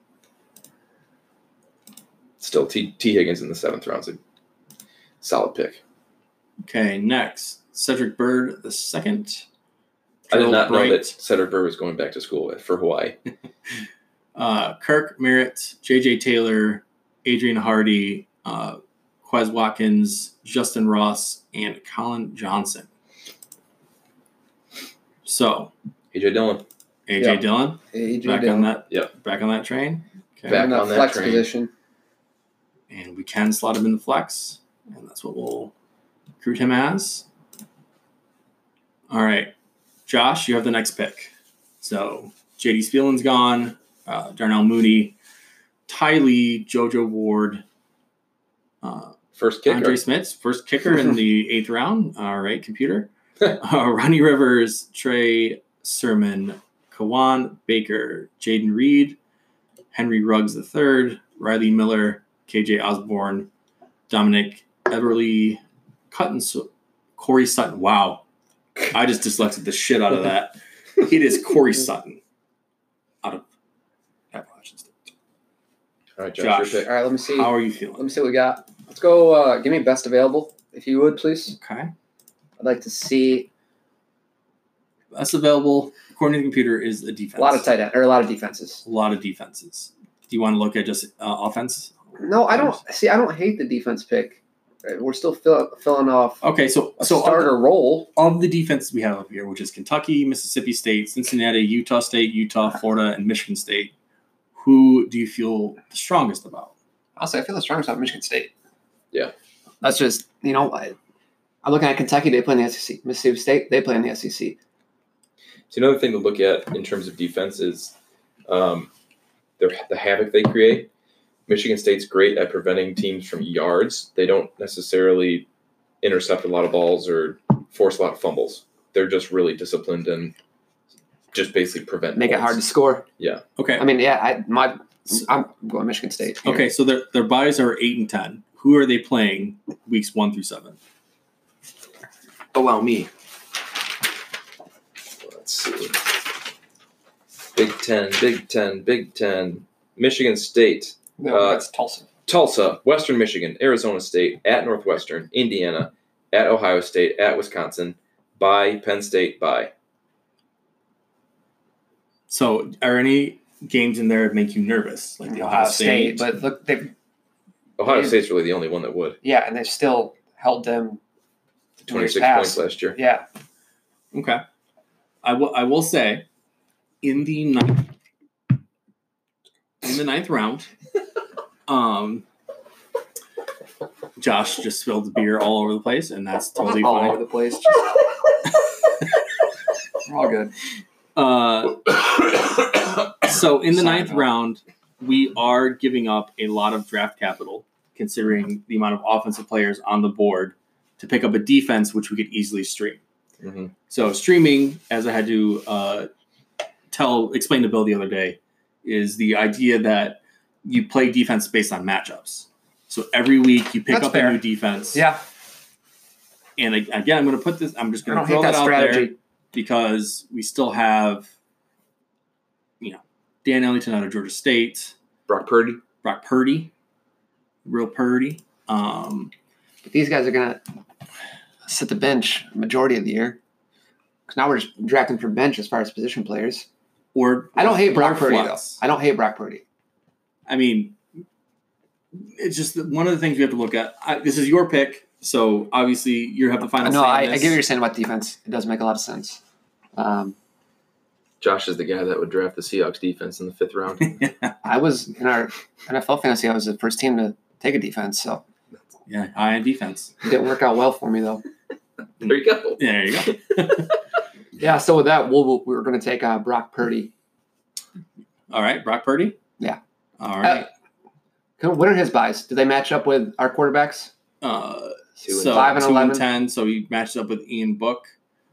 Still, T. Higgins in the 7th round's a solid pick. Okay. Next, Cedric Byrd the second. I did not know Bright. that Cedric Burr was going back to school for Hawaii. Kirk Merritt, J.J. Taylor, Adrian Hardy, Quez Watkins, Justin Ross, and Colin Johnson. So AJ Dillon A.J. Yeah. Dillon AJ back Dillon. on that. Yep. Back on that train. Okay. Back In that on that flex train. position. And we can slot him in the flex, and that's what we'll recruit him as. All right, Josh, you have the next pick. So J.D. Spielin's gone, Darnell Mooney, Ty Lee, JoJo Ward, First kicker. Andre Smith, first kicker in the 8th round. All right, computer. Ronnie Rivers, Trey Sermon, Kawan Baker, Jaden Reed, Henry Ruggs III, Riley Miller, KJ Osborne, Dominic Everly, Corey Sutton. Wow. I just dyslexic the shit out of that. It is Corey Sutton out of Appalachian State. All right, Josh. Josh, your pick. All right, let me see. How are you Let feeling? me see what we got. Let's go. Give me best available, if you would, please. Okay. I'd like to see Best available, according to the computer, is a defense. a lot of tight end or a lot of defenses. A lot of defenses. Do you want to look at just offense? No, I don't. See, I don't hate the defense pick. We're still filling off Okay, so a starter role. Of the defenses we have up here, which is Kentucky, Mississippi State, Cincinnati, Utah State, Utah, Florida, and Michigan State, who do you feel the strongest about? Honestly, I feel the strongest about Michigan State. Yeah. That's just, I'm looking at Kentucky, they play in the SEC. Mississippi State, they play in the SEC. So another thing to look at in terms of defense is the havoc they create. Michigan State's great at preventing teams from yards. They don't necessarily intercept a lot of balls or force a lot of fumbles. They're just really disciplined and just basically prevent Make points. it hard to score. Yeah. Okay. I mean, yeah, I'm going Michigan State. Here. Okay, so their buys are 8 and 10. Who are they playing weeks 1 through 7? Allow me. Let's see. Big Ten. Michigan State. No, that's Tulsa. Tulsa, Western Michigan, Arizona State, at Northwestern, Indiana, at Ohio State, at Wisconsin, by Penn State, by. So are any games in there that make you nervous? Like the Ohio State? But look, Ohio State's really the only one that would. Yeah, and they've still held them to 26 points last year. Yeah. Okay. I will say, in the ninth round, Josh just spilled the beer all over the place, and that's totally all fine. over the place. We're all good. So in the ninth round, we are giving up a lot of draft capital, considering the amount of offensive players on the board, to pick up a defense which we could easily stream. Mm-hmm. So streaming, as I had to explain to Bill the other day, is the idea that you play defense based on matchups. So every week you pick up a new defense. Yeah. And again, I'm going to put this. I'm just going to throw that that out strategy there because we still have, Dan Ellington out of Georgia State, Brock Purdy, real Purdy. But these guys are going to sit the bench majority of the year because now we're just drafting from bench as far as position players. I don't hate Brock Purdy though. I don't hate Brock Purdy. I mean, it's just one of the things we have to look at. This is your pick, so obviously you have the final say. No, I get what you're saying about defense. It does make a lot of sense. Josh is the guy that would draft the Seahawks defense in the 5th round. I was in our NFL fantasy. I was the first team to take a defense. So yeah, high end defense. It didn't work out well for me though. There you go. Yeah, there you go. Yeah. So with that, we're going to take Brock Purdy. All right, Brock Purdy. Yeah. All right. What are his buys? Do they match up with our quarterbacks? 5 and 11. 10. So he matches up with Ian Book.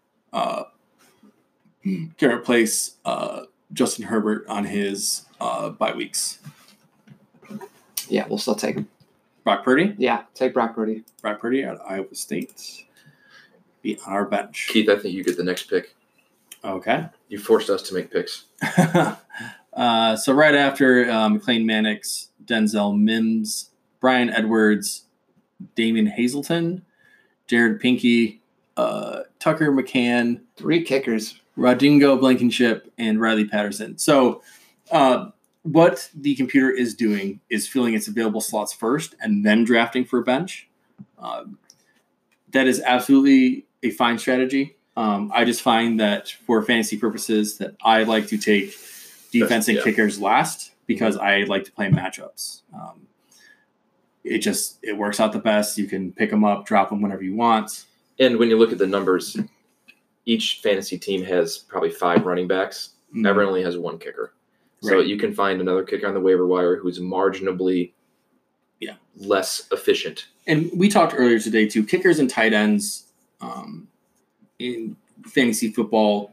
Can replace Justin Herbert on his bye weeks. Yeah, we'll still take him. Brock Purdy? Yeah, take Brock Purdy. Brock Purdy at Iowa State. Be on our bench. Keith, I think you get the next pick. Okay. You forced us to make picks. So right after McLean Mannix, Denzel Mims, Brian Edwards, Damon Hazelton, Jared Pinky, Tucker McCann. 3 kickers. Rodingo Blankenship, and Riley Patterson. So what the computer is doing is filling its available slots first and then drafting for a bench. That is absolutely a fine strategy. I just find that for fantasy purposes that I like to take defense and kickers last because I like to play matchups. It works out the best. You can pick them up, drop them whenever you want. And when you look at the numbers, each fantasy team has probably 5 running backs. Mm-hmm. Everyone only has 1 kicker. So you can find another kicker on the waiver wire who's marginally less efficient. And we talked earlier today, too, kickers and tight ends in fantasy football,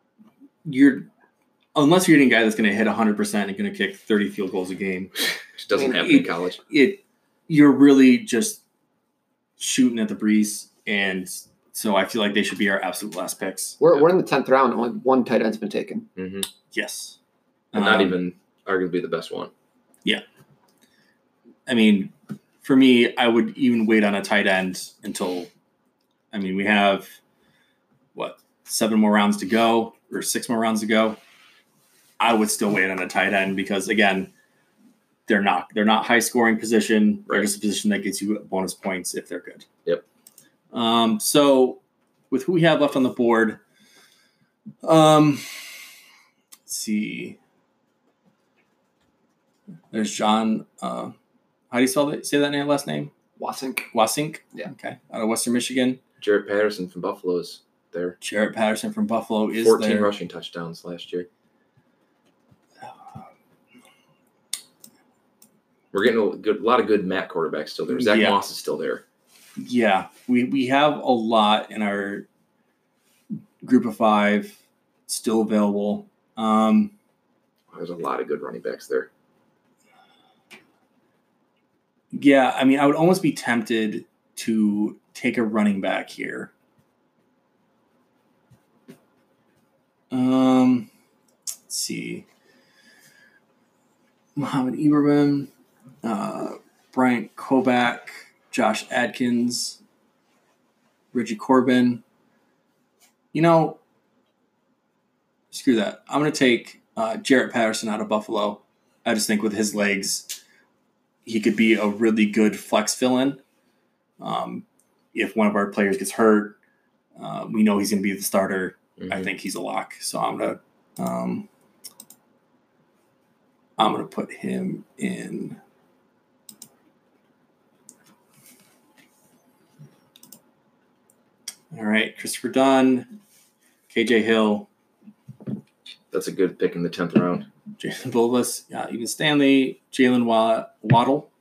unless you're getting a guy that's going to hit 100% and going to kick 30 field goals a game. Which doesn't happen in college. You're really just shooting at the breeze, and so I feel like they should be our absolute last picks. We're in the 10th round. Only 1 tight end's been taken. Mm-hmm. Yes. And not even arguably the best one. Yeah. I mean, for me, I would even wait on a tight end until, we have, 7 more rounds to go or 6 more rounds to go. I would still wait on a tight end because, again, they're not high scoring position. They're Right. just a position that gets you bonus points if they're good. Yep. So with who we have left on the board, let's see. There's John. How do you say that last name? Wasink. Yeah. Okay. Out of Western Michigan. Jarrett Patterson from Buffalo is there. Jarrett Patterson from Buffalo is 14 there. rushing touchdowns last year. We're getting a lot of good MAC quarterbacks still there. Zach Yeah. Moss is still there. Yeah, we have a lot in our group of 5 still available. There's a lot of good running backs there. Yeah, I mean, I would almost be tempted to take a running back here. Let's see. Mohamed Ibrahim, Bryant Koback, Josh Adkins, Richie Corbin. Screw that. I'm going to take Jarrett Patterson out of Buffalo. I just think with his legs, he could be a really good flex fill-in. If one of our players gets hurt, we know he's going to be the starter. Mm-hmm. I think he's a lock. So I'm gonna put him in. All right, Christopher Dunn, KJ Hill. That's a good pick in the 10th round. Jason Bulbus, even Stanley, Jalen Waddle.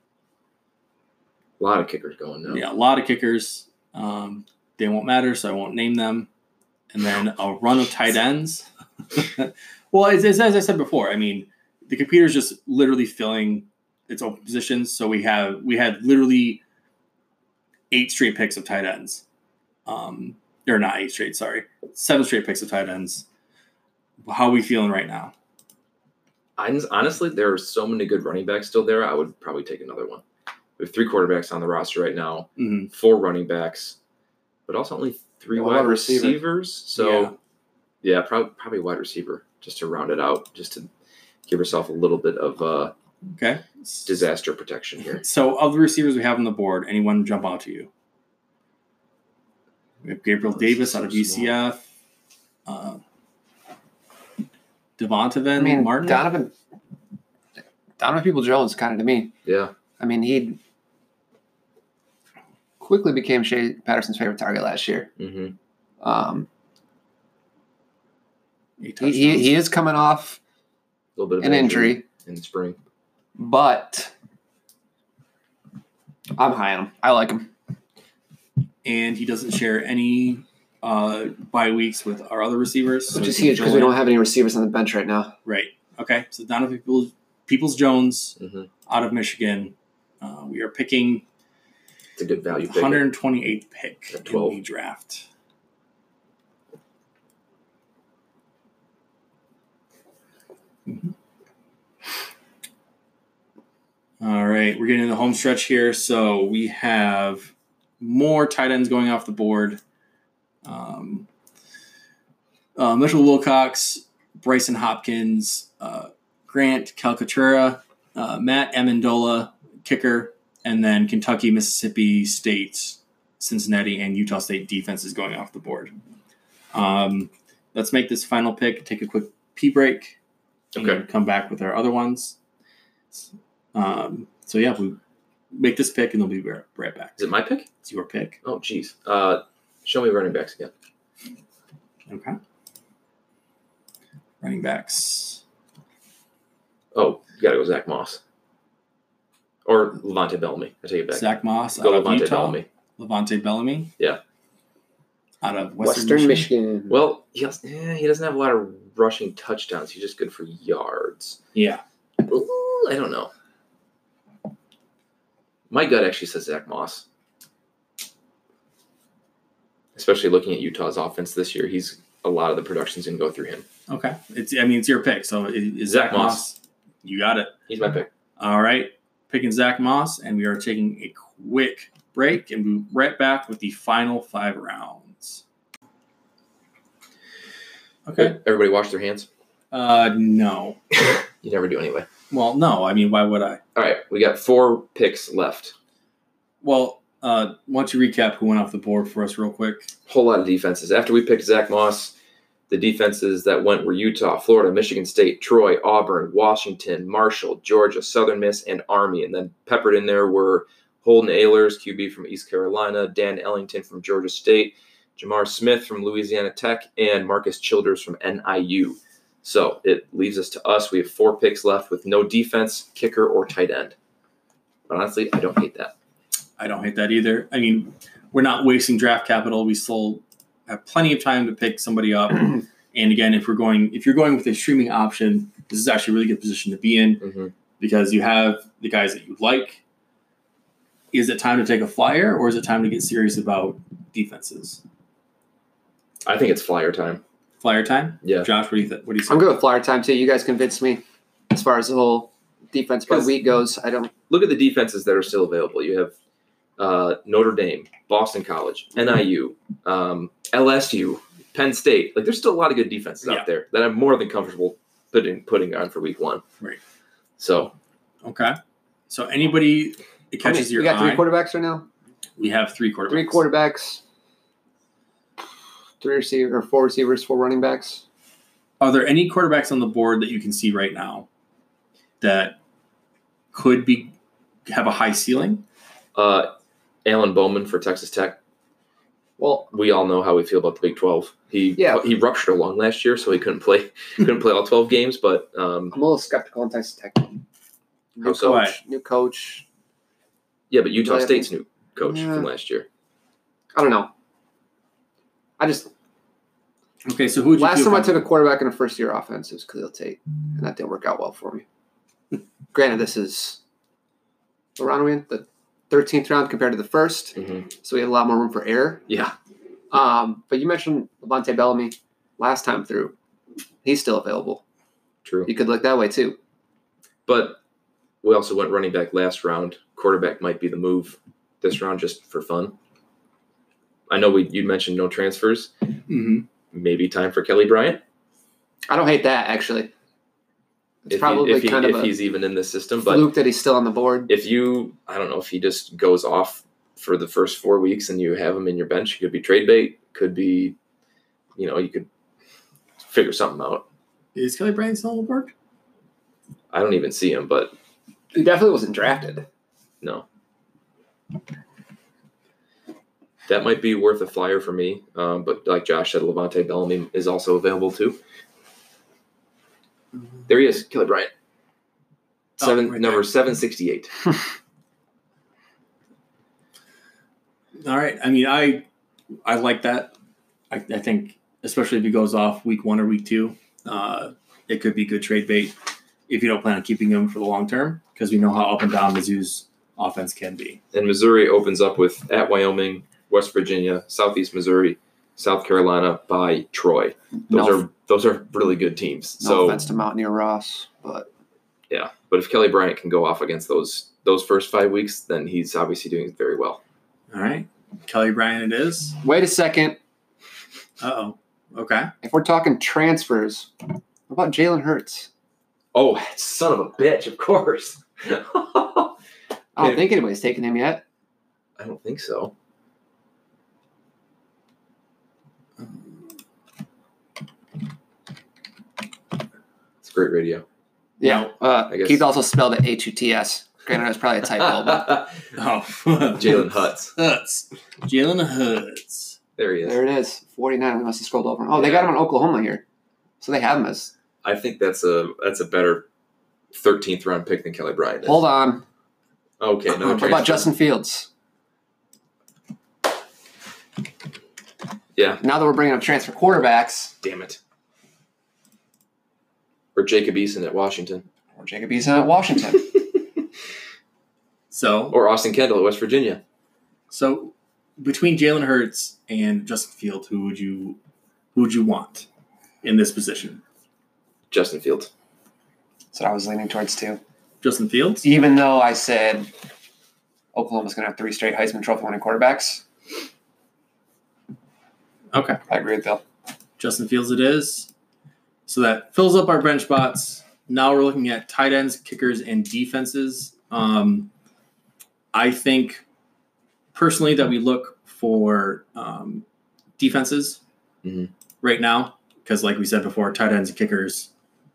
A lot of kickers going now. Yeah, a lot of kickers. They won't matter, so I won't name them. And then a run of tight ends. Well, as I said before, I mean, the computer's just literally filling its open positions. So we had literally 8 straight picks of tight ends. Or not 8 straight, sorry. 7 straight picks of tight ends. How are we feeling right now? Honestly, there are so many good running backs still there. I would probably take another one. We have 3 quarterbacks on the roster right now, 4 running backs, but also only 3 wide receivers. So, yeah, probably wide receiver just to round it out, just to give yourself a little bit of disaster protection here. So, of the receivers we have on the board, anyone jump out to you? We have Gabriel Davis out of UCF. Devontae Martin. Donovan Peoples-Jones, kind of to me. Yeah. I mean, he quickly became Shea Patterson's favorite target last year. Mm-hmm. He is coming off a little bit of an injury in the spring, but I'm high on him. I like him, and he doesn't share any bye weeks with our other receivers, which is huge because we don't have any receivers on the bench right now. Right. Okay. So Donovan Peoples-Jones out of Michigan. We are picking. It's a good value pick. 128th pick in the draft. Mm-hmm. All right, we're getting in the home stretch here, so we have more tight ends going off the board. Mitchell Wilcox, Bryson Hopkins, Grant Calcaterra, Matt Amendola, kicker, and then Kentucky, Mississippi State, Cincinnati, and Utah State defenses going off the board. Let's make this final pick, take a quick pee break, and come back with our other ones. So yeah, we make this pick and they'll be right back. Is it my pick? It's your pick. Oh, geez. Show me running backs again. Okay. Running backs. Oh, you got to go Zach Moss. Or Levante Bellamy. I take it back. Zach Moss go out of Levante Utah. Bellamy. Levante Bellamy. Yeah. Out of Western Michigan. Well, he doesn't have a lot of rushing touchdowns. He's just good for yards. Yeah. Ooh, I don't know. My gut actually says Zach Moss. Especially looking at Utah's offense this year, a lot of the production's going to go through him. Okay. It's your pick. So is Zach Moss. You got it. He's my pick. All right. Picking Zach Moss, and we are taking a quick break, and we'll be right back with the final 5 rounds. Okay. Everybody wash their hands? No. You never do anyway. Well, no. I mean, why would I? All right, we got 4 picks left. Well, why don't you recap who went off the board for us real quick? Whole lot of defenses. After we picked Zach Moss, the defenses that went were Utah, Florida, Michigan State, Troy, Auburn, Washington, Marshall, Georgia, Southern Miss, and Army. And then peppered in there were Holden Ahlers, QB from East Carolina, Dan Ellington from Georgia State, Jamar Smith from Louisiana Tech, and Marcus Childers from NIU. So it leaves us to us. We have 4 picks left with no defense, kicker, or tight end. But honestly, I don't hate that. I don't hate that either. I mean, we're not wasting draft capital. We still have plenty of time to pick somebody up. And again, if you're going with a streaming option, this is actually a really good position to be in because you have the guys that you like. Is it time to take a flyer, or is it time to get serious about defenses? I think it's flyer time. Flyer time? Yeah. Josh, what do you think? What do you say? I'm good with flyer time too. You guys convinced me as far as the whole defense by week goes. I don't Look at the defenses that are still available. You have Notre Dame, Boston College, NIU, LSU, Penn State. Like, there's still a lot of good defenses out there that I'm more than comfortable putting on for week 1. Right. So. Okay. So anybody it catches your eye. We got 3 quarterbacks right now? We have 3 quarterbacks. 3 quarterbacks. 4 receivers, 4 running backs. Are there any quarterbacks on the board that you can see right now that could have a high ceiling? Alan Bowman for Texas Tech. Well, we all know how we feel about the Big 12. He ruptured a lung last year, so he couldn't play all 12 games. But I'm a little skeptical on Texas Tech. New coach. Yeah, but Utah State's new coach from last year. I don't know. Okay, so who? Last time I took a quarterback in a first-year offense, it was Khalil Tate, and that didn't work out well for me. Granted, this is what round are we in? The 13th round compared to the first, so we have a lot more room for error. Yeah. But you mentioned Levante Bellamy last time through. He's still available. True. You could look that way too. But we also went running back last round. Quarterback might be the move this round just for fun. I know you mentioned no transfers. Maybe time for Kelly Bryant. I don't hate that, actually. It's if he's even in this system, but fluke that he's still on the board. I don't know if he just goes off for the first 4 weeks and you have him in your bench. It could be trade bait. Could be, you could figure something out. Is Kelly Bryant still on the board? I don't even see him, but he definitely wasn't drafted. No. That might be worth a flyer for me, but like Josh said, Levante Bellamy is also available too. There he is, Kelly Bryant. Number 768. All right. I mean, I like that. I think, especially if he goes off week 1 or week 2, it could be good trade bait if you don't plan on keeping him for the long term, because we know how up and down Mizzou's offense can be. And Missouri opens up with at Wyoming, West Virginia, Southeast Missouri, South Carolina by Troy. Those are really good teams. No offense to Mountaineer Ross, but yeah. But if Kelly Bryant can go off against those first 5 weeks, then he's obviously doing very well. All right, Kelly Bryant it is. Wait a second. Uh-oh. Okay. If we're talking transfers, what about Jalen Hurts? Oh, son of a bitch! Of course. I don't think anybody's taken him yet. I don't think so. It's great radio. Yeah. Keith also spelled it H-U-T-S. Granted, that's probably a typo. But Jalen Hurts. Jalen Hurts. There he is. There it is. 49. We must have scrolled over. Oh, they got him in Oklahoma here. So they have him as. I think that's a better 13th round pick than Kelly Bryant is. Hold on. Okay. What about Justin Fields? Yeah. Now that we're bringing up transfer quarterbacks. Damn it. Or Jacob Eason at Washington. Or Austin Kendall at West Virginia. So between Jalen Hurts and Justin Fields, who would you want in this position? Justin Fields. That's what I was leaning towards too. Justin Fields? Even though I said Oklahoma's going to have 3 straight Heisman Trophy winning quarterbacks. Okay. I agree with Bill. Justin Fields it is. So that fills up our bench spots. Now we're looking at tight ends, kickers, and defenses. I think personally that we look for defenses right now because, like we said before, tight ends and kickers,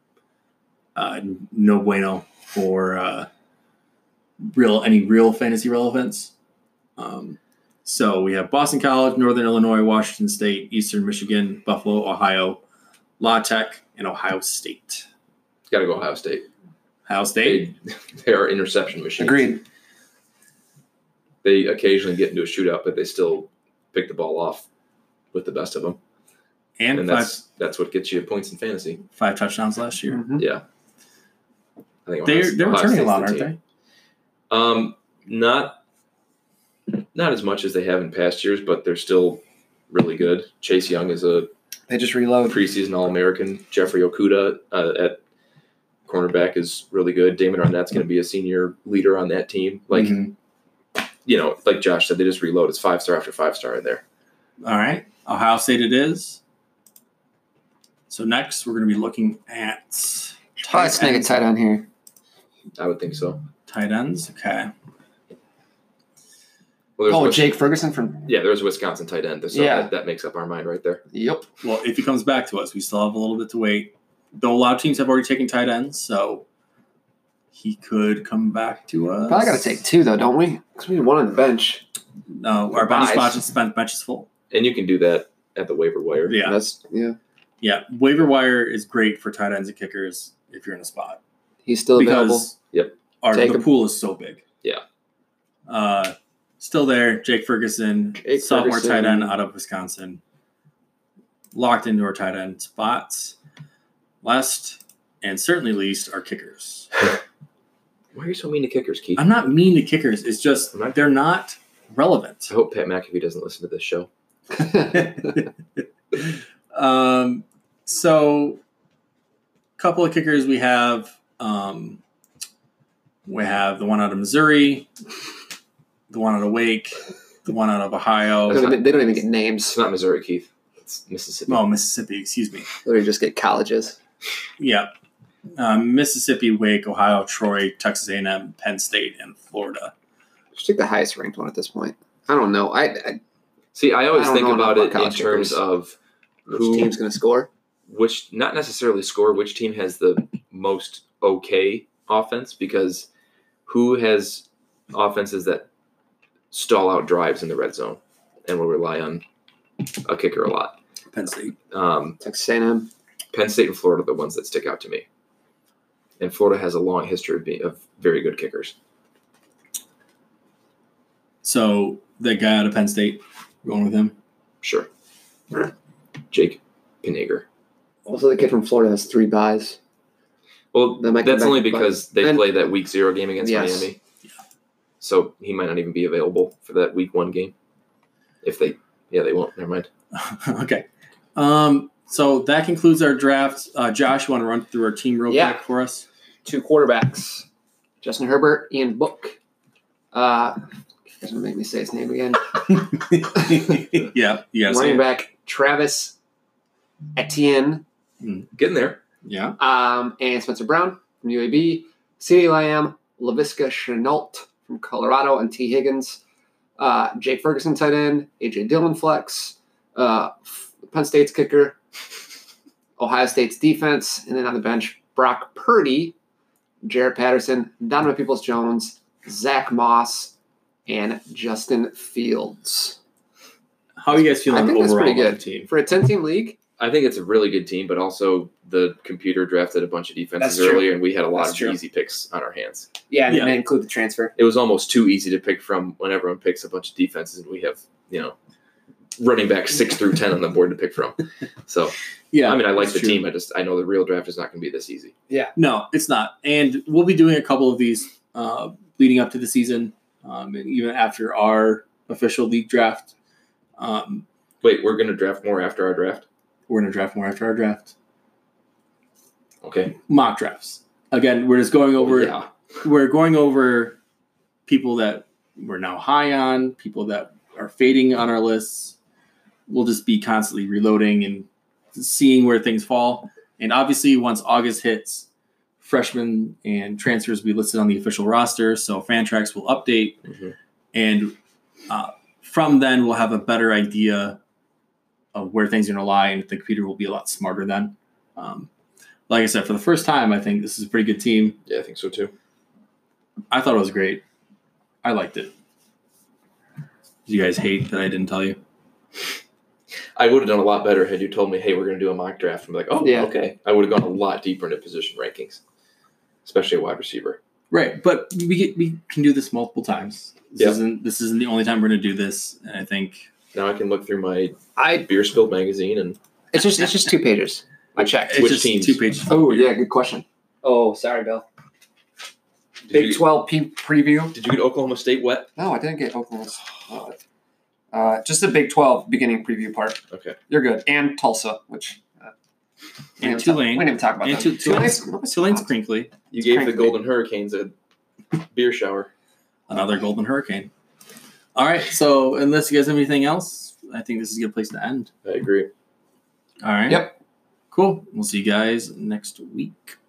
no bueno for any real fantasy relevance. So we have Boston College, Northern Illinois, Washington State, Eastern Michigan, Buffalo, Ohio, La Tech, and Ohio State. Got to go Ohio State. Ohio State? They are interception machines. Agreed. They occasionally get into a shootout, but they still pick the ball off with the best of them. And that's what gets you points in fantasy. 5 touchdowns last year. Mm-hmm. Yeah. I think they're returning a lot, aren't they? Not as much as they have in past years, but they're still really good. Chase Young is a They just reload. preseason All-American. Jeffrey Okuda at cornerback is really good. Damon Arnett's going to be a senior leader on that team. Like, like Josh said, they just reload. It's 5-star after 5-star in there. All right. Ohio State it is. So next we're going to be looking at Probably snag a tight end here. I would think so. tight ends. Okay. Well, Jake Ferguson from... Yeah, there's a Wisconsin tight end. So that makes up our mind right there. Yep. Well, if he comes back to us, we still have a little bit to wait. Though a lot of teams have already taken tight ends, so he could come back to us. Probably got to take 2, though, don't we? Because we need 1 on the bench. No, our bench is full. And you can do that at the waiver wire. Yeah. Yeah. Waiver wire is great for tight ends and kickers if you're in a spot. He's still available. Yep. The pool is so big. Yeah. Still there. Jake Ferguson, sophomore tight end out of Wisconsin. Locked into our tight end spots. Last and certainly least are kickers. Why are you so mean to kickers, Keith? I'm not mean to kickers. It's just they're not relevant. I hope Pat McAfee doesn't listen to this show. So, a couple of kickers we have. We have the one out of Missouri, the one out of Wake, the one out of Ohio. They don't even get names. It's not Missouri, Keith. It's Mississippi. Oh, Mississippi. Excuse me. Literally just get colleges. Yeah. Mississippi, Wake, Ohio, Troy, Texas A&M, Penn State, and Florida. Just take the highest ranked one at this point. I don't know. I always think about it in college terms kickers. of Which team's going to score? Which, not necessarily score, which team has the most okay offense, because who has offenses that stall out drives in the red zone and will rely on a kicker a lot? Penn State. Texas A&M. Penn State and Florida are the ones that stick out to me. And Florida has a long history of very good kickers. So, the guy out of Penn State, going with him? Sure. Jake Pinhager. Also, the kid from Florida has 3 buys. Well, that's only because they and, play that week 0 game against Miami. Yeah. So he might not even be available for that week 1 game. If they won't. Never mind. Okay. So that concludes our draft. Josh, you want to run through our team real quick for us? 2 quarterbacks. Justin Herbert, Ian Book. Doesn't make me say his name again. Yeah. Running back, Travis Etienne. Getting there. Yeah. And Spencer Brown from UAB. CeeDee Lamb, LaVisca Chenault from Colorado, and T. Higgins. Jake Ferguson, tight end. A.J. Dillon, flex. Penn State's kicker. Ohio State's defense. And then on the bench, Brock Purdy, Jarrett Patterson, Donovan Peoples-Jones, Zach Moss, and Justin Fields. How are you guys feeling I think overall that's pretty good. about the team? For a 10-team league, I think it's a really good team, but also the computer drafted a bunch of defenses That's true. earlier, and we had a lot That's of true. easy picks on our hands. yeah, Yeah. and include the transfer. It was almost too easy to pick from when everyone picks a bunch of defenses, and we have, running back 6 through 10 on the board to pick from. So, Yeah. I mean, I like that's the true. team. I know the real draft is not going to be this easy. No, it's not. And we'll be doing a couple of these leading up to the season, and even after our official league draft. Wait, we're going to draft more after our draft? We're going to draft more after our draft. Okay. Mock drafts. Again, we're just going over. Yeah. We're going over people that we're now high on, people that are fading on our lists. We'll just be constantly reloading and seeing where things fall. And obviously, once August hits, freshmen and transfers will be listed on the official roster. So Fantrax will update. Mhm. And from then, we'll have a better idea of where things are going to lie. And the computer will be a lot smarter then. Like I said, for the first time, I think this is a pretty good team. Yeah, I think so too. I thought it was great. I liked it. Do you guys hate that I didn't tell you? I would have done a lot better had you told me, hey, we're going to do a mock draft. I'm like, oh, Yeah. okay. I would have gone a lot deeper into position rankings, especially a wide receiver. Right, but we can do this multiple times. This Yeah. isn't the only time we're going to do this. And I think Now I can look through my I Beer Spilled magazine and it's just 2 pages. I checked. it's Which just teams? 2 pages. Oh yeah, good question. Oh, sorry, Bill. Big 12 preview. Did you get Oklahoma State wet? No, I didn't get Oklahoma. Just the Big 12 beginning preview part. Okay. You're good. And Tulsa, which And Tulane. we didn't even talk about And that. Tulane's crinkly. You gave the Frankly. Golden Hurricanes a beer shower. Another golden hurricane. All right, so unless you guys have anything else, I think this is a good place to end. I agree. All right. Yep. Cool. We'll see you guys next week.